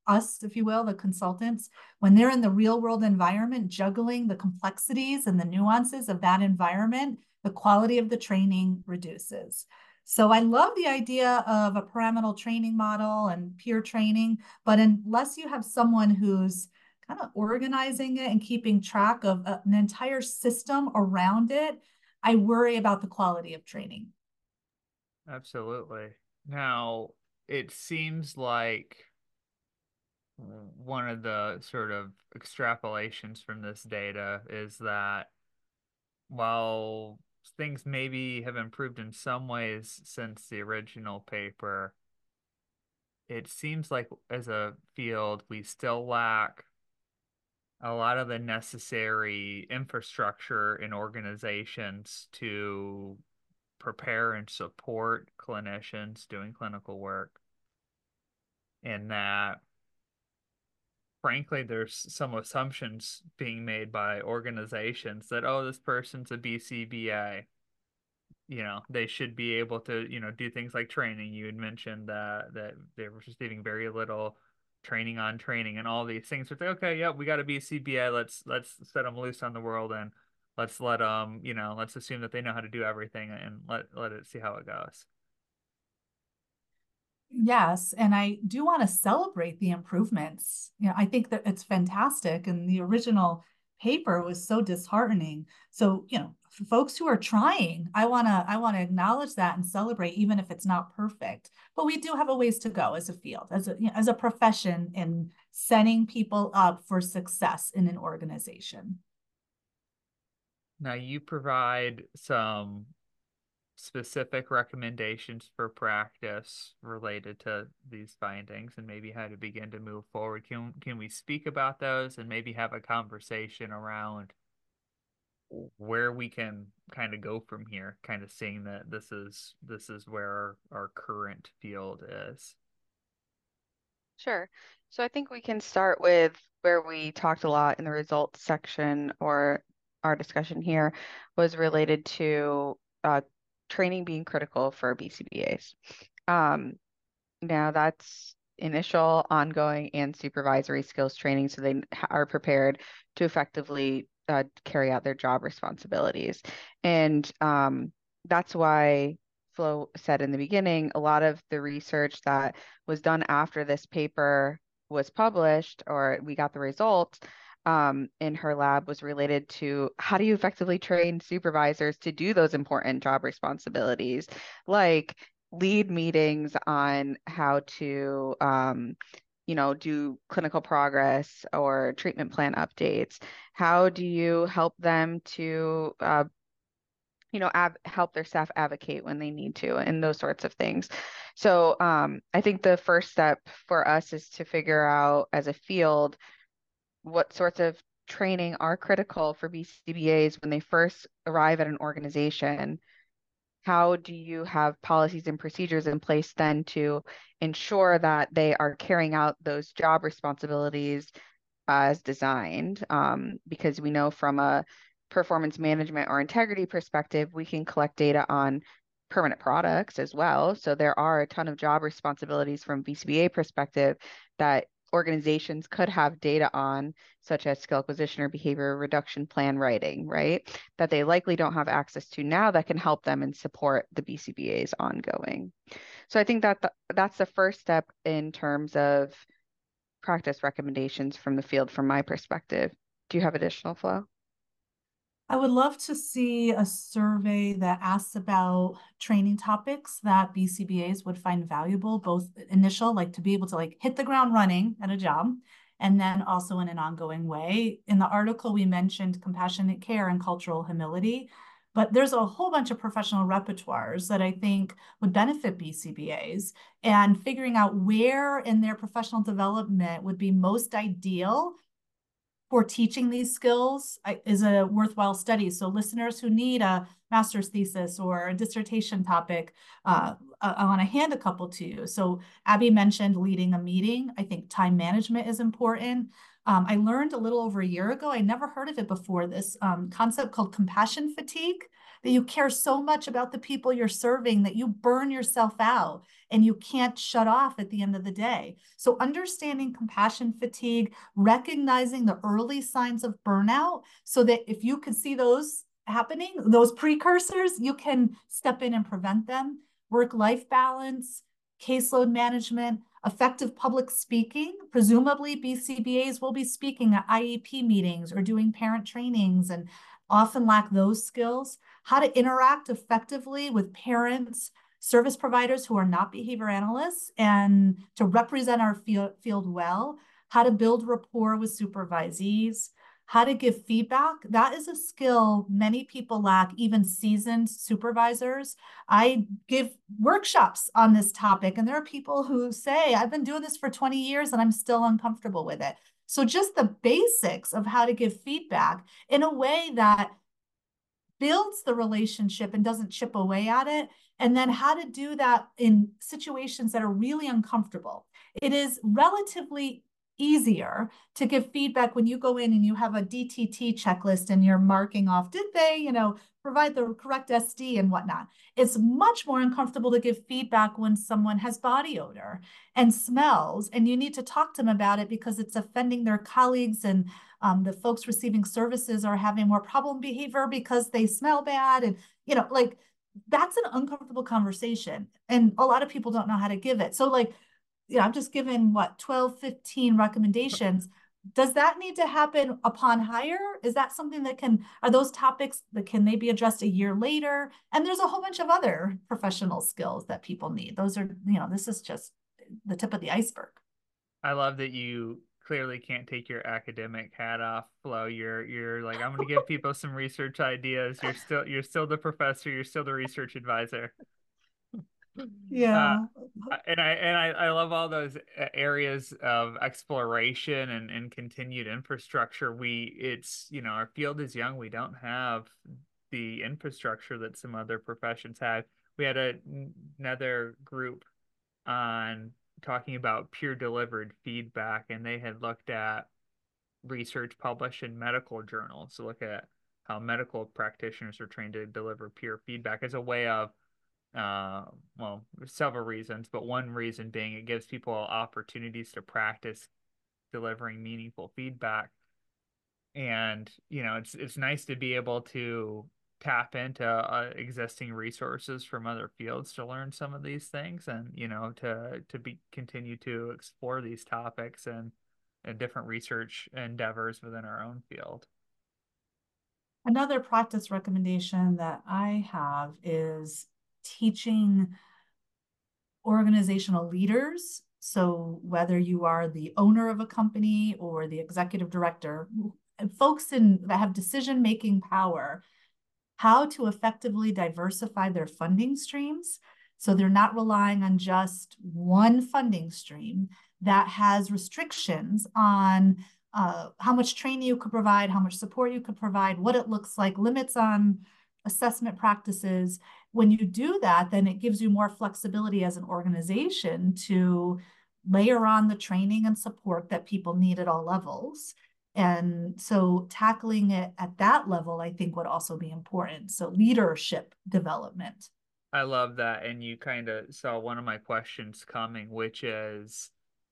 us, if you will, the consultants, when they're in the real world environment, juggling the complexities and the nuances of that environment, the quality of the training reduces. So I love the idea of a pyramidal training model and peer training, but unless you have someone who's kind of organizing it and keeping track of an entire system around it, I worry about the quality of training. Absolutely. Now, it seems like one of the sort of extrapolations from this data is that while things maybe have improved in some ways since the original paper, it seems like as a field we still lack a lot of the necessary infrastructure in organizations to prepare and support clinicians doing clinical work. And that, frankly, there's some assumptions being made by organizations that, oh, this person's a B C B A. You know, they should be able to, you know, do things like training. You had mentioned that that they were receiving very little training on training and all these things. It's like, okay, yeah, we got a B C B A. Let's let's set them loose on the world and let's let them, you know, let's assume that they know how to do everything and let let it see how it goes. Yes, and I do want to celebrate the improvements. You know, I think that it's fantastic, and the original paper was so disheartening. So, you know, for folks who are trying, I want to I want to acknowledge that and celebrate, even if it's not perfect. But we do have a ways to go as a field, as a you know, as a profession in setting people up for success in an organization. Now you provide some specific recommendations for practice related to these findings and maybe how to begin to move forward. Can can we speak about those and maybe have a conversation around where we can kind of go from here, kind of seeing that this is this is where our, our current field is? Sure. So I think we can start with where we talked a lot in the results section, or our discussion here was related to uh, training being critical for B C B As. Um, now that's initial, ongoing, and supervisory skills training, so they are prepared to effectively uh, carry out their job responsibilities. And um, that's why Flo said in the beginning, a lot of the research that was done after this paper was published, or we got the results um, in her lab, was related to how do you effectively train supervisors to do those important job responsibilities, like lead meetings on how to, um, you know, do clinical progress or treatment plan updates. How do you help them to, uh, you know, ab- help their staff advocate when they need to, and those sorts of things. So um, I think the first step for us is to figure out as a field what sorts of training are critical for B C B As when they first arrive at an organization. How do you have policies and procedures in place then to ensure that they are carrying out those job responsibilities as designed? Um, because we know from a performance management or integrity perspective, we can collect data on permanent products as well. So there are a ton of job responsibilities from B C B A perspective that organizations could have data on, such as skill acquisition or behavior reduction plan writing, right? That they likely don't have access to now that can help them and support the B C B As ongoing. So I think that the, that's the first step in terms of practice recommendations from the field from my perspective. Do you have additional, Flo? I would love to see a survey that asks about training topics that B C B As would find valuable, both initial, like to be able to like hit the ground running at a job, and then also in an ongoing way. In the article, we mentioned compassionate care and cultural humility, but there's a whole bunch of professional repertoires that I think would benefit B C B As, and figuring out where in their professional development would be most ideal for teaching these skills is a worthwhile study. So listeners who need a master's thesis or a dissertation topic, uh, I want to hand a couple to you. So Abby mentioned leading a meeting. I think time management is important. Um, I learned a little over a year ago, I never heard of it before, this um, concept called compassion fatigue. that you care so much about the people you're serving that you burn yourself out and you can't shut off at the end of the day. So understanding compassion fatigue, recognizing the early signs of burnout so that if you could see those happening, those precursors, you can step in and prevent them. Work-life balance, caseload management, effective public speaking. Presumably B C B As will be speaking at I E P meetings or doing parent trainings and often lack those skills. How to interact effectively with parents, service providers who are not behavior analysts, and to represent our field, field well. How to build rapport with supervisees. How to give feedback. That is a skill many people lack, even seasoned supervisors. I give workshops on this topic, and there are people who say, I've been doing this for twenty years and I'm still uncomfortable with it. So just the basics of how to give feedback in a way that builds the relationship and doesn't chip away at it, and then how to do that in situations that are really uncomfortable. It is relatively easier to give feedback when you go in and you have a D T T checklist and you're marking off, did they, you know, provide the correct S D and whatnot. It's much more uncomfortable to give feedback when someone has body odor and smells, and you need to talk to them about it because it's offending their colleagues, and um, the folks receiving services are having more problem behavior because they smell bad. And, you know, like that's an uncomfortable conversation. And a lot of people don't know how to give it. So like, yeah, I'm just given what, twelve, fifteen recommendations. Does that need to happen upon hire? Is that something that can, are those topics that can they be addressed a year later? And there's a whole bunch of other professional skills that people need. Those are, you know, this is just the tip of the iceberg. I love that you clearly can't take your academic hat off, Flo. You're you're like, I'm gonna give people some research ideas. You're still you're still the professor, you're still the research advisor. Uh, Yeah. and I and I, I love all those areas of exploration and, and continued infrastructure. We it's you know our field is young. We don't have the infrastructure that some other professions have. We had a, another group on talking about peer delivered feedback, and they had looked at research published in medical journals to look at how medical practitioners are trained to deliver peer feedback as a way of uh, well, several reasons, but one reason being it gives people opportunities to practice delivering meaningful feedback. And, you know, it's it's nice to be able to tap into uh, existing resources from other fields to learn some of these things, and, you know, to to be continue to explore these topics and, and different research endeavors within our own field. Another practice recommendation that I have is teaching organizational leaders. So whether you are the owner of a company or the executive director, folks in, that have decision-making power, how to effectively diversify their funding streams. So they're not relying on just one funding stream that has restrictions on uh, how much training you could provide, how much support you could provide, what it looks like, limits on assessment practices. When you do that, then it gives you more flexibility as an organization to layer on the training and support that people need at all levels. And so tackling it at that level, I think, would also be important. So leadership development. I love that. And you kind of saw one of my questions coming, which is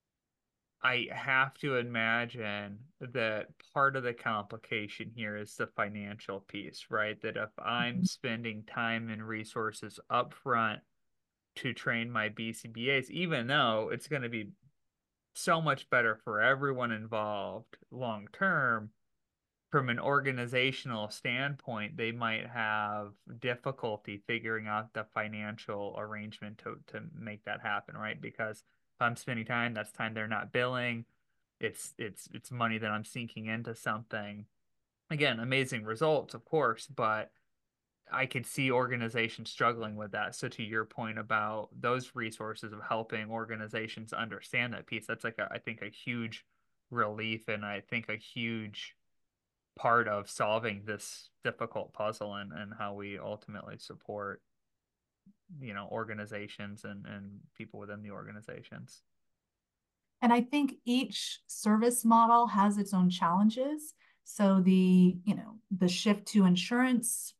I have to imagine that part of the complication here is the financial piece, right? That if I'm spending time and resources upfront to train my B C B As, even though it's going to be so much better for everyone involved long term, from an organizational standpoint, they might have difficulty figuring out the financial arrangement to, to make that happen, right? Because if I'm spending time, that's time they're not billing. It's it's it's money that I'm sinking into something. Again, amazing results, of course, but I could see organizations struggling with that. So to your point about those resources of helping organizations understand that piece, that's like a, I think a huge relief, and I think a huge part of solving this difficult puzzle, and, and how we ultimately support, you know, organizations and, and people within the organizations. And I think each service model has its own challenges. So the, you know, the shift to insurance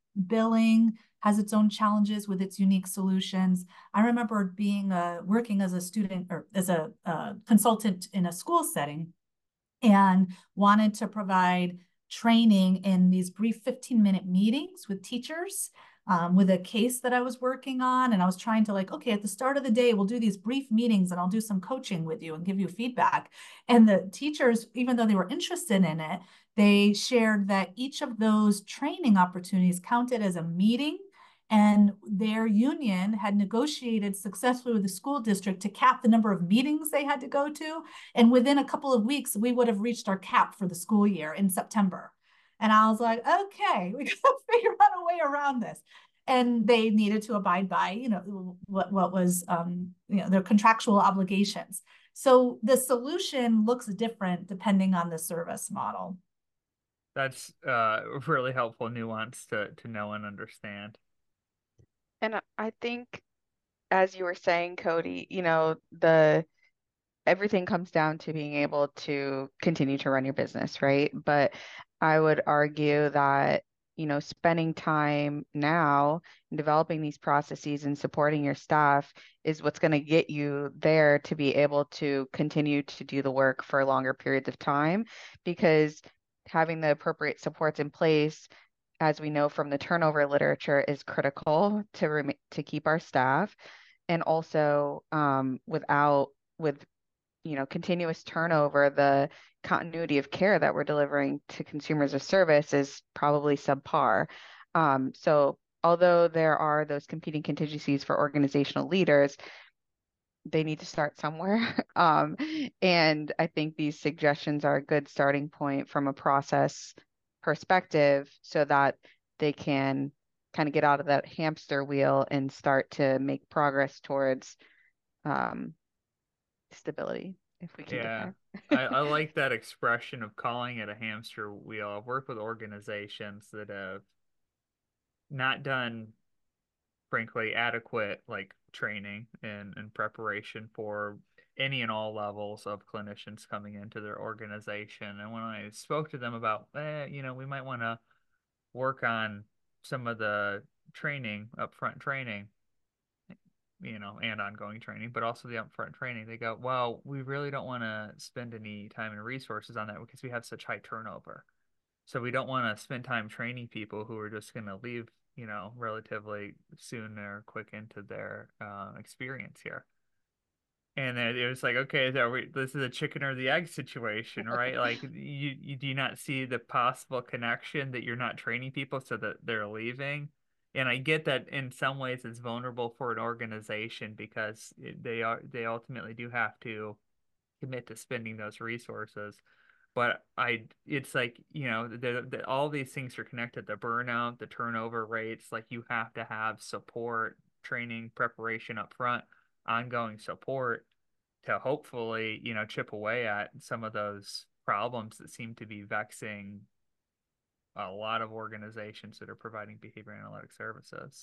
billing has its own challenges with its unique solutions. I remember being uh, working as a student or as a uh, consultant in a school setting and wanted to provide training in these brief fifteen minute meetings with teachers um, with a case that I was working on. And I was trying to like, okay, at the start of the day, we'll do these brief meetings and I'll do some coaching with you and give you feedback. And the teachers, even though they were interested in it, they shared that each of those training opportunities counted as a meeting, and their union had negotiated successfully with the school district to cap the number of meetings they had to go to. And within a couple of weeks, we would have reached our cap for the school year in September. And I was like, okay, we got to figure out a way around this. And they needed to abide by, you know, what, what was, um, you know, their contractual obligations. So the solution looks different depending on the service model. That's uh really helpful nuance to to know and understand. And I think, as you were saying, Cody, you know, the everything comes down to being able to continue to run your business, right? But I would argue that, you know, spending time now in developing these processes and supporting your staff is what's going to get you there to be able to continue to do the work for longer periods of time, because having the appropriate supports in place, as we know from the turnover literature, is critical to rem- to keep our staff. And also, um, without with you know, continuous turnover, the continuity of care that we're delivering to consumers of service is probably subpar. Um, so although there are those competing contingencies for organizational leaders, they need to start somewhere. Um, and I think these suggestions are a good starting point from a process perspective so that they can kind of get out of that hamster wheel and start to make progress towards um, stability, if we can get Yeah. there. I, I like that expression of calling it a hamster wheel. I've worked with organizations that have not done, frankly, adequate like training and, and preparation for any and all levels of clinicians coming into their organization. And when I spoke to them about, eh, you know, we might want to work on some of the training, upfront training, you know, and ongoing training, but also the upfront training, they go, well, we really don't want to spend any time and resources on that because we have such high turnover. So we don't want to spend time training people who are just going to leave, you know, relatively soon or quick into their uh, experience here. And then it was like, okay, so we, this is a chicken or the egg situation, right? Like, you, you do not see the possible connection that you're not training people so that they're leaving. And I get that in some ways it's vulnerable for an organization because it, they are they ultimately do have to commit to spending those resources. But I, it's like, you know, the, the, all these things are connected. The burnout, the turnover rates, like you have to have support, training, preparation up front, ongoing support to hopefully, you know, chip away at some of those problems that seem to be vexing a lot of organizations that are providing behavior analytic services.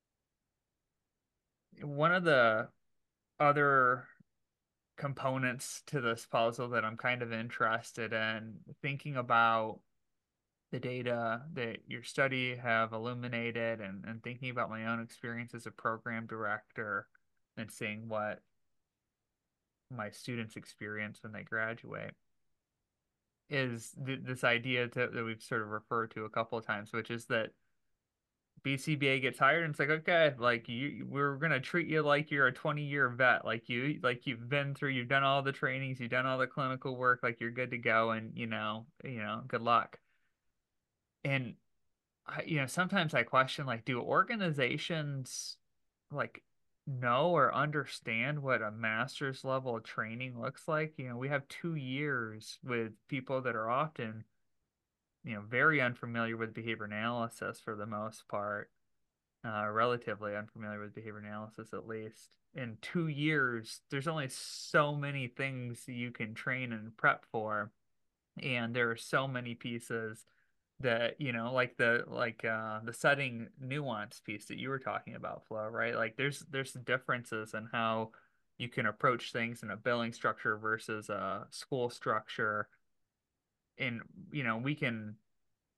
One of the other components to this puzzle that I'm kind of interested in thinking about the data that your study have illuminated and, and thinking about my own experience as a program director and seeing what my students experience when they graduate is th this idea to, that we've sort of referred to a couple of times, which is that B C B A gets hired and it's like, okay, like you, we're gonna treat you like you're a twenty year vet, like you, like you've been through, you've done all the trainings, you've done all the clinical work, like you're good to go, and you know, you know, good luck. And I, you know, sometimes I question, like, do organizations like know or understand what a master's level of training looks like? You know, we have two years with people that are often, you know, very unfamiliar with behavior analysis for the most part, uh, relatively unfamiliar with behavior analysis at least. In two years, there's only so many things you can train and prep for, and there are so many pieces that, you know, like the like uh the setting nuance piece that you were talking about, Flo, right? Like there's there's differences in how you can approach things in a billing structure versus a school structure. And you know, we can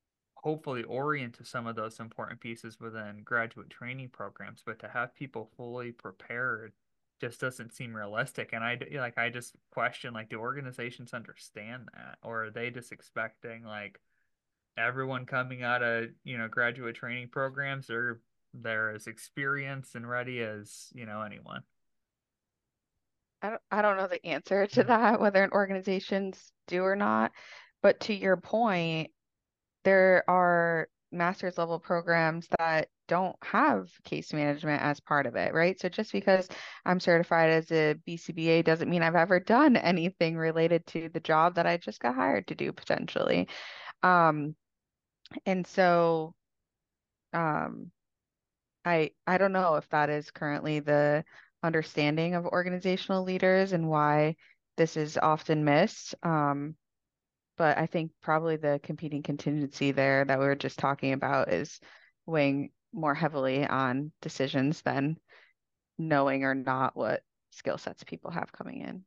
hopefully orient to some of those important pieces within graduate training programs, but to have people fully prepared just doesn't seem realistic. And I like I just question, like, do organizations understand that, or are they just expecting like everyone coming out of, you know, graduate training programs are they're as experienced and ready as, you know, anyone? I don't, I don't know the answer to that, whether organizations do or not. But to your point, there are master's level programs that don't have case management as part of it, right? So just because I'm certified as a B C B A doesn't mean I've ever done anything related to the job that I just got hired to do potentially. Um, and so um, I I don't know if that is currently the understanding of organizational leaders and why this is often missed. Um, but I think probably the competing contingency there that we were just talking about is weighing more heavily on decisions than knowing or not what skill sets people have coming in.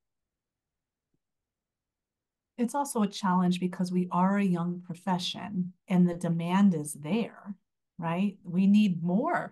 It's also a challenge because we are a young profession and the demand is there, right? We need more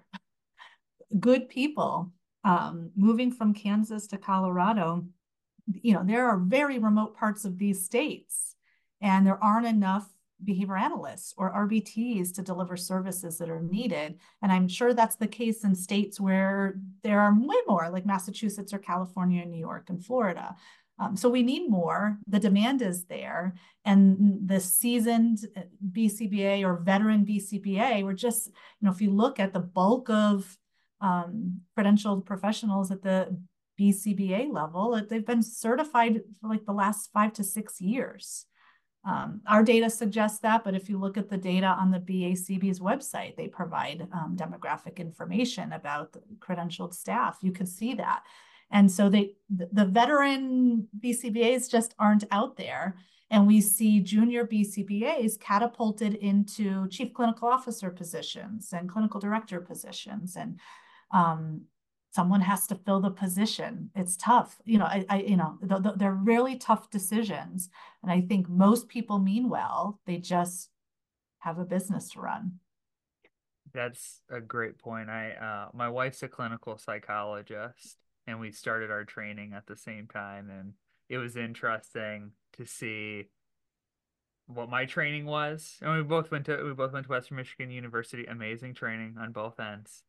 good people. Um, moving from Kansas to Colorado, you know, there are very remote parts of these states, and there aren't enough behavior analysts or R B Ts to deliver services that are needed. And I'm sure that's the case in states where there are way more, like Massachusetts or California, New York, and Florida. Um, so we need more. The demand is there. And the seasoned B C B A or veteran B C B A, we're just, you know, if you look at the bulk of um, credentialed professionals at the B C B A level, they've been certified for like the last five to six years. Um, our data suggests that, but if you look at the data on the B A C B's website, they provide um, demographic information about the credentialed staff. You can see that. And so they, the veteran B C B As just aren't out there. And we see junior B C B As catapulted into chief clinical officer positions and clinical director positions. And um, someone has to fill the position. It's tough. You know, I, I you know, the, the, they're really tough decisions. And I think most people mean well. They just have a business to run. That's a great point. I uh my wife's a clinical psychologist, and we started our training at the same time, and it was interesting to see what my training was. And we both went to we both went to Western Michigan University, amazing training on both ends.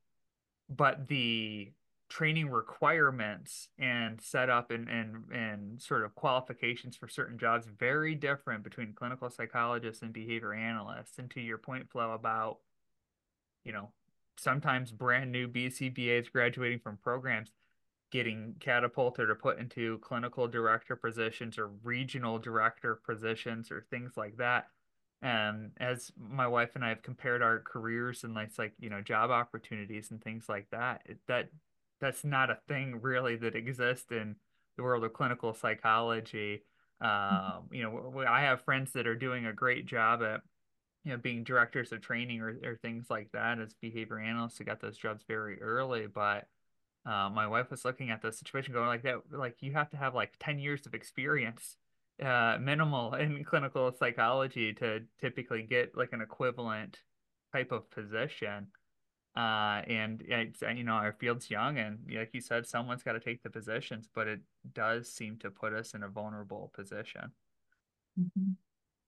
But the training requirements and setup and, and and sort of qualifications for certain jobs very different between clinical psychologists and behavior analysts. And to your point, Flo, about, you know, sometimes brand new B C B As graduating from programs getting catapulted or put into clinical director positions or regional director positions or things like that. And as my wife and I have compared our careers and like, like you know, job opportunities and things like that, it, that that's not a thing really that exists in the world of clinical psychology. Um, you know, I have friends that are doing a great job at, you know, being directors of training or, or things like that as behavior analysts who got those jobs very early. But uh, my wife was looking at the situation going like that, like you have to have like ten years of experience, uh, minimal in clinical psychology to typically get like an equivalent type of position. Uh, and it's, you know, our field's young and like you said, someone's got to take the positions, but it does seem to put us in a vulnerable position. Mhm.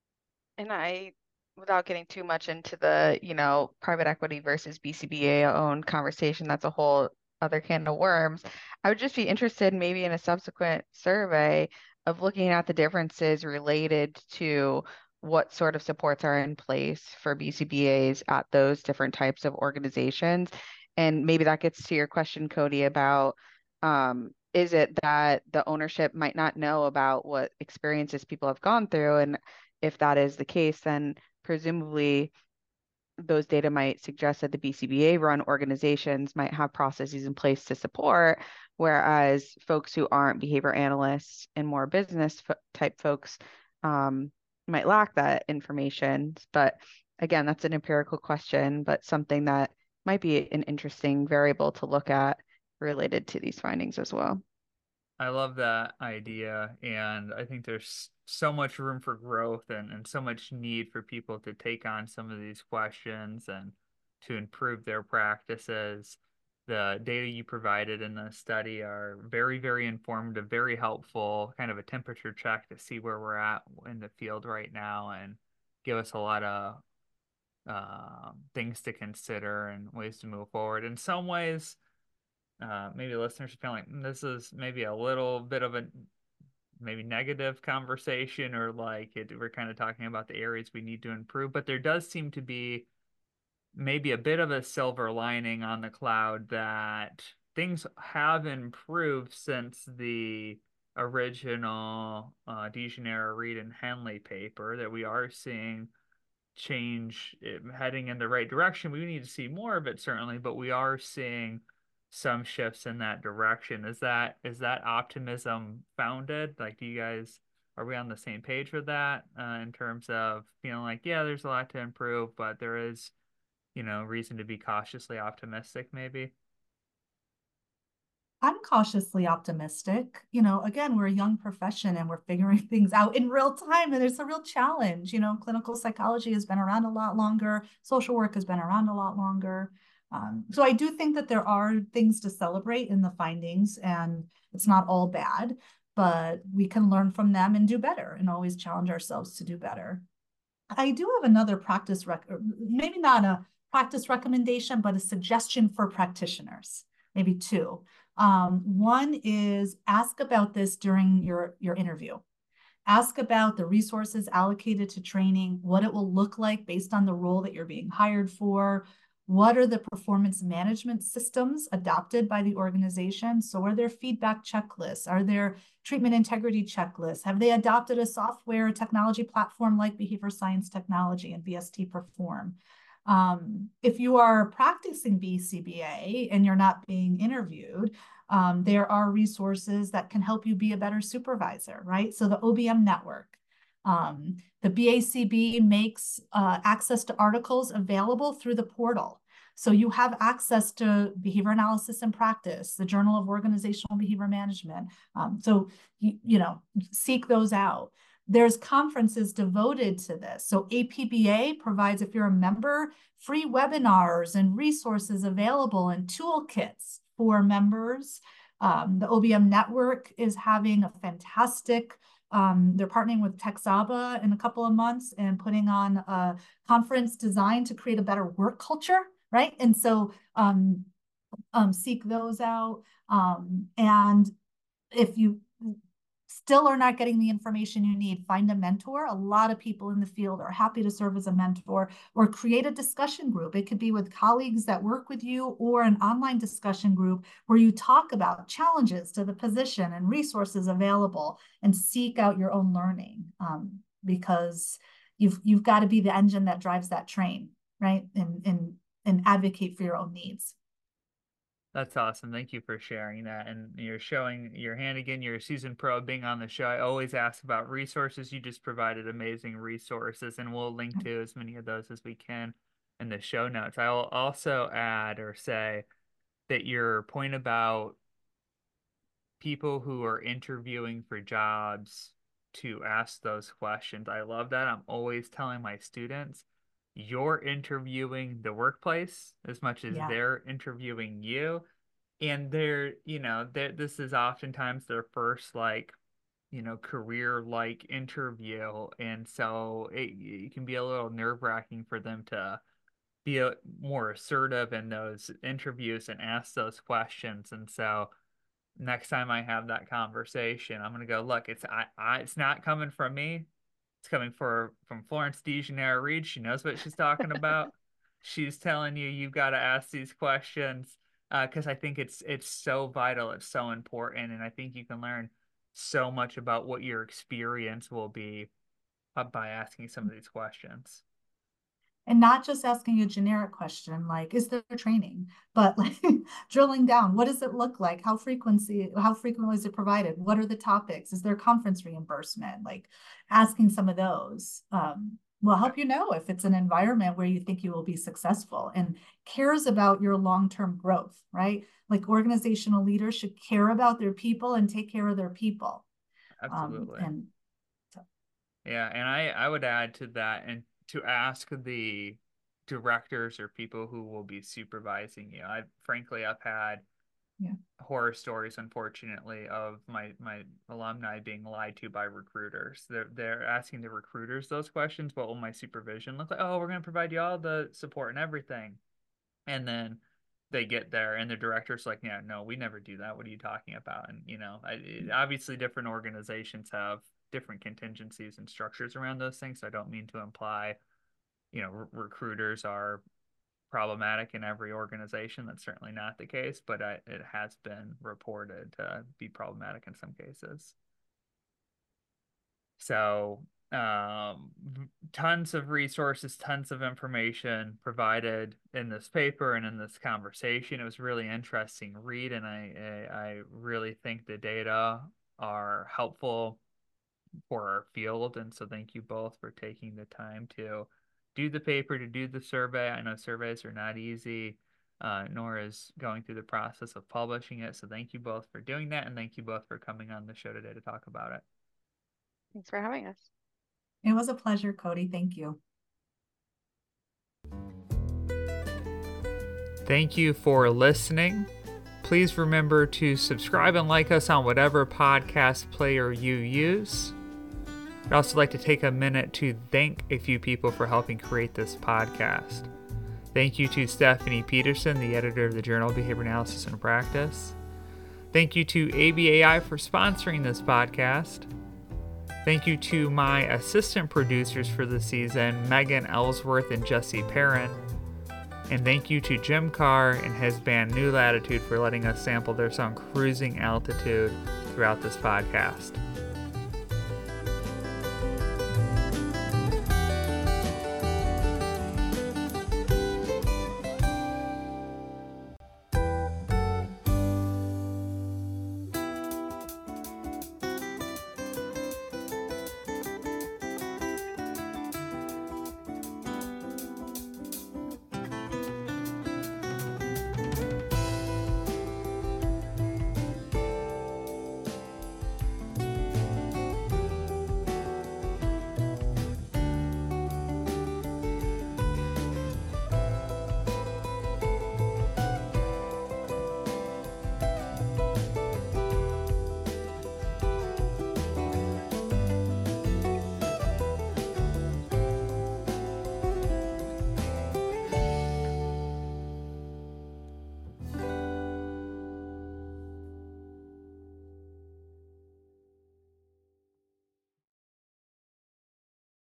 And I, without getting too much into the, you know, private equity versus B C B A owned conversation, that's a whole other can of worms. I would just be interested maybe in a subsequent survey of looking at the differences related to what sort of supports are in place for B C B As at those different types of organizations. And maybe that gets to your question, Cody, about um, is it that the ownership might not know about what experiences people have gone through? And if that is the case, then presumably those data might suggest that the B C B A run organizations might have processes in place to support, whereas folks who aren't behavior analysts and more business type folks um, might lack that information. But again, that's an empirical question, but something that might be an interesting variable to look at related to these findings as well. I love that idea, and I think there's so much room for growth and, and so much need for people to take on some of these questions and to improve their practices. The data you provided in the study are very, very informative, very helpful, kind of a temperature check to see where we're at in the field right now and give us a lot of uh, things to consider and ways to move forward. In some ways, uh, maybe listeners feel like "Mm, this is maybe a little bit of a maybe negative conversation or like it, we're kind of talking about the areas we need to improve, but there does seem to be maybe a bit of a silver lining on the cloud that things have improved since the original uh, DeGeneres, Reed, and Henley paper, that we are seeing change it, heading in the right direction. We need to see more of it certainly, but we are seeing some shifts in that direction. Is that is that optimism founded? Like, do you guys are we on the same page with that uh, in terms of feeling like, yeah, there's a lot to improve, but there is, you know, reason to be cautiously optimistic, maybe? I'm cautiously optimistic. You know, again, we're a young profession and we're figuring things out in real time, and it's a real challenge. You know, clinical psychology has been around a lot longer, social work has been around a lot longer. Um, so I do think that there are things to celebrate in the findings, and it's not all bad, but we can learn from them and do better and always challenge ourselves to do better. I do have another practice, rec- maybe not a practice recommendation, but a suggestion for practitioners, maybe two. Um, one is ask about this during your, your interview. Ask about the resources allocated to training, what it will look like based on the role that you're being hired for. What are the performance management systems adopted by the organization? So are there feedback checklists? Are there treatment integrity checklists? Have they adopted a software technology platform like Behavior Science Technology and B S T Perform? Um, if you are practicing B C B A and you're not being interviewed, um, there are resources that can help you be a better supervisor, right? So the O B M network, um, the B A C B makes uh, access to articles available through the portal. So you have access to behavior analysis and practice, the Journal of Organizational Behavior Management. Um, so, you, you know, seek those out. There's conferences devoted to this. So A P B A provides, if you're a member, free webinars and resources available and toolkits for members. Um, the O B M network is having a fantastic, um, they're partnering with TechSaba in a couple of months and putting on a conference designed to create a better work culture, right? And so um, um, seek those out. Um, and if you still are not getting the information you need, find a mentor. A lot of people in the field are happy to serve as a mentor, or create a discussion group. It could be with colleagues that work with you or an online discussion group where you talk about challenges to the position and resources available and seek out your own learning, um, because you've, you've got to be the engine that drives that train, right? And, and, and advocate for your own needs. That's awesome. Thank you for sharing that. And you're showing your hand again. You're a seasoned pro being on the show. I always ask about resources. You just provided amazing resources, and we'll link to as many of those as we can in the show notes. I'll also add or say that your point about people who are interviewing for jobs to ask those questions, I love that. I'm always telling my students, you're interviewing the workplace as much as Yeah. they're interviewing you. And they're, you know, they're, this is oftentimes their first, like, you know, career like interview. And so it, it can be a little nerve-wracking for them to be a, more assertive in those interviews and ask those questions. And so next time I have that conversation, I'm gonna go, look, it's I, I it's not coming from me. It's coming for from Florence DeGeneres Reed. She knows what she's talking about. She's telling you you've got to ask these questions because uh, I think it's it's so vital. It's so important, and I think you can learn so much about what your experience will be uh, by asking some of these questions. And not just asking a generic question like, is there training? But like drilling down, what does it look like? How frequency, how frequently is it provided? What are the topics? Is there conference reimbursement? Like asking some of those. Um, will help you know if it's an environment where you think you will be successful and cares about your long-term growth, right? Like organizational leaders should care about their people and take care of their people. Absolutely. Um, and so. Yeah, and I, I would add to that and to ask the directors or people who will be supervising you. I frankly I've had yeah. horror stories, unfortunately, of my my alumni being lied to by recruiters. They're they're asking the recruiters those questions. What will my supervision look like? Oh, we're going to provide you all the support and everything. And then they get there and the director's like, yeah, no, we never do that. What are you talking about? And, you know, I, it, obviously different organizations have different contingencies and structures around those things. So I don't mean to imply, you know, re- recruiters are problematic in every organization. That's certainly not the case, but I, it has been reported to be problematic in some cases. So, um, tons of resources, tons of information provided in this paper and in this conversation. It was really interesting read, and I, I really think the data are helpful for our field. And so thank you both for taking the time to do the paper, to do the survey. I know surveys are not easy, uh, nor is going through the process of publishing it. So thank you both for doing that. And thank you both for coming on the show today to talk about it. Thanks for having us. It was a pleasure, Cody. Thank you. Thank you for listening. Please remember to subscribe and like us on whatever podcast player you use. I'd also like to take a minute to thank a few people for helping create this podcast. Thank you to Stephanie Peterson, the editor of the Journal of Behavior Analysis and Practice. Thank you to A B A I for sponsoring this podcast. Thank you to my assistant producers for the season, Megan Ellsworth and Jesse Perrin. And thank you to Jim Carr and his band New Latitude for letting us sample their song Cruising Altitude throughout this podcast.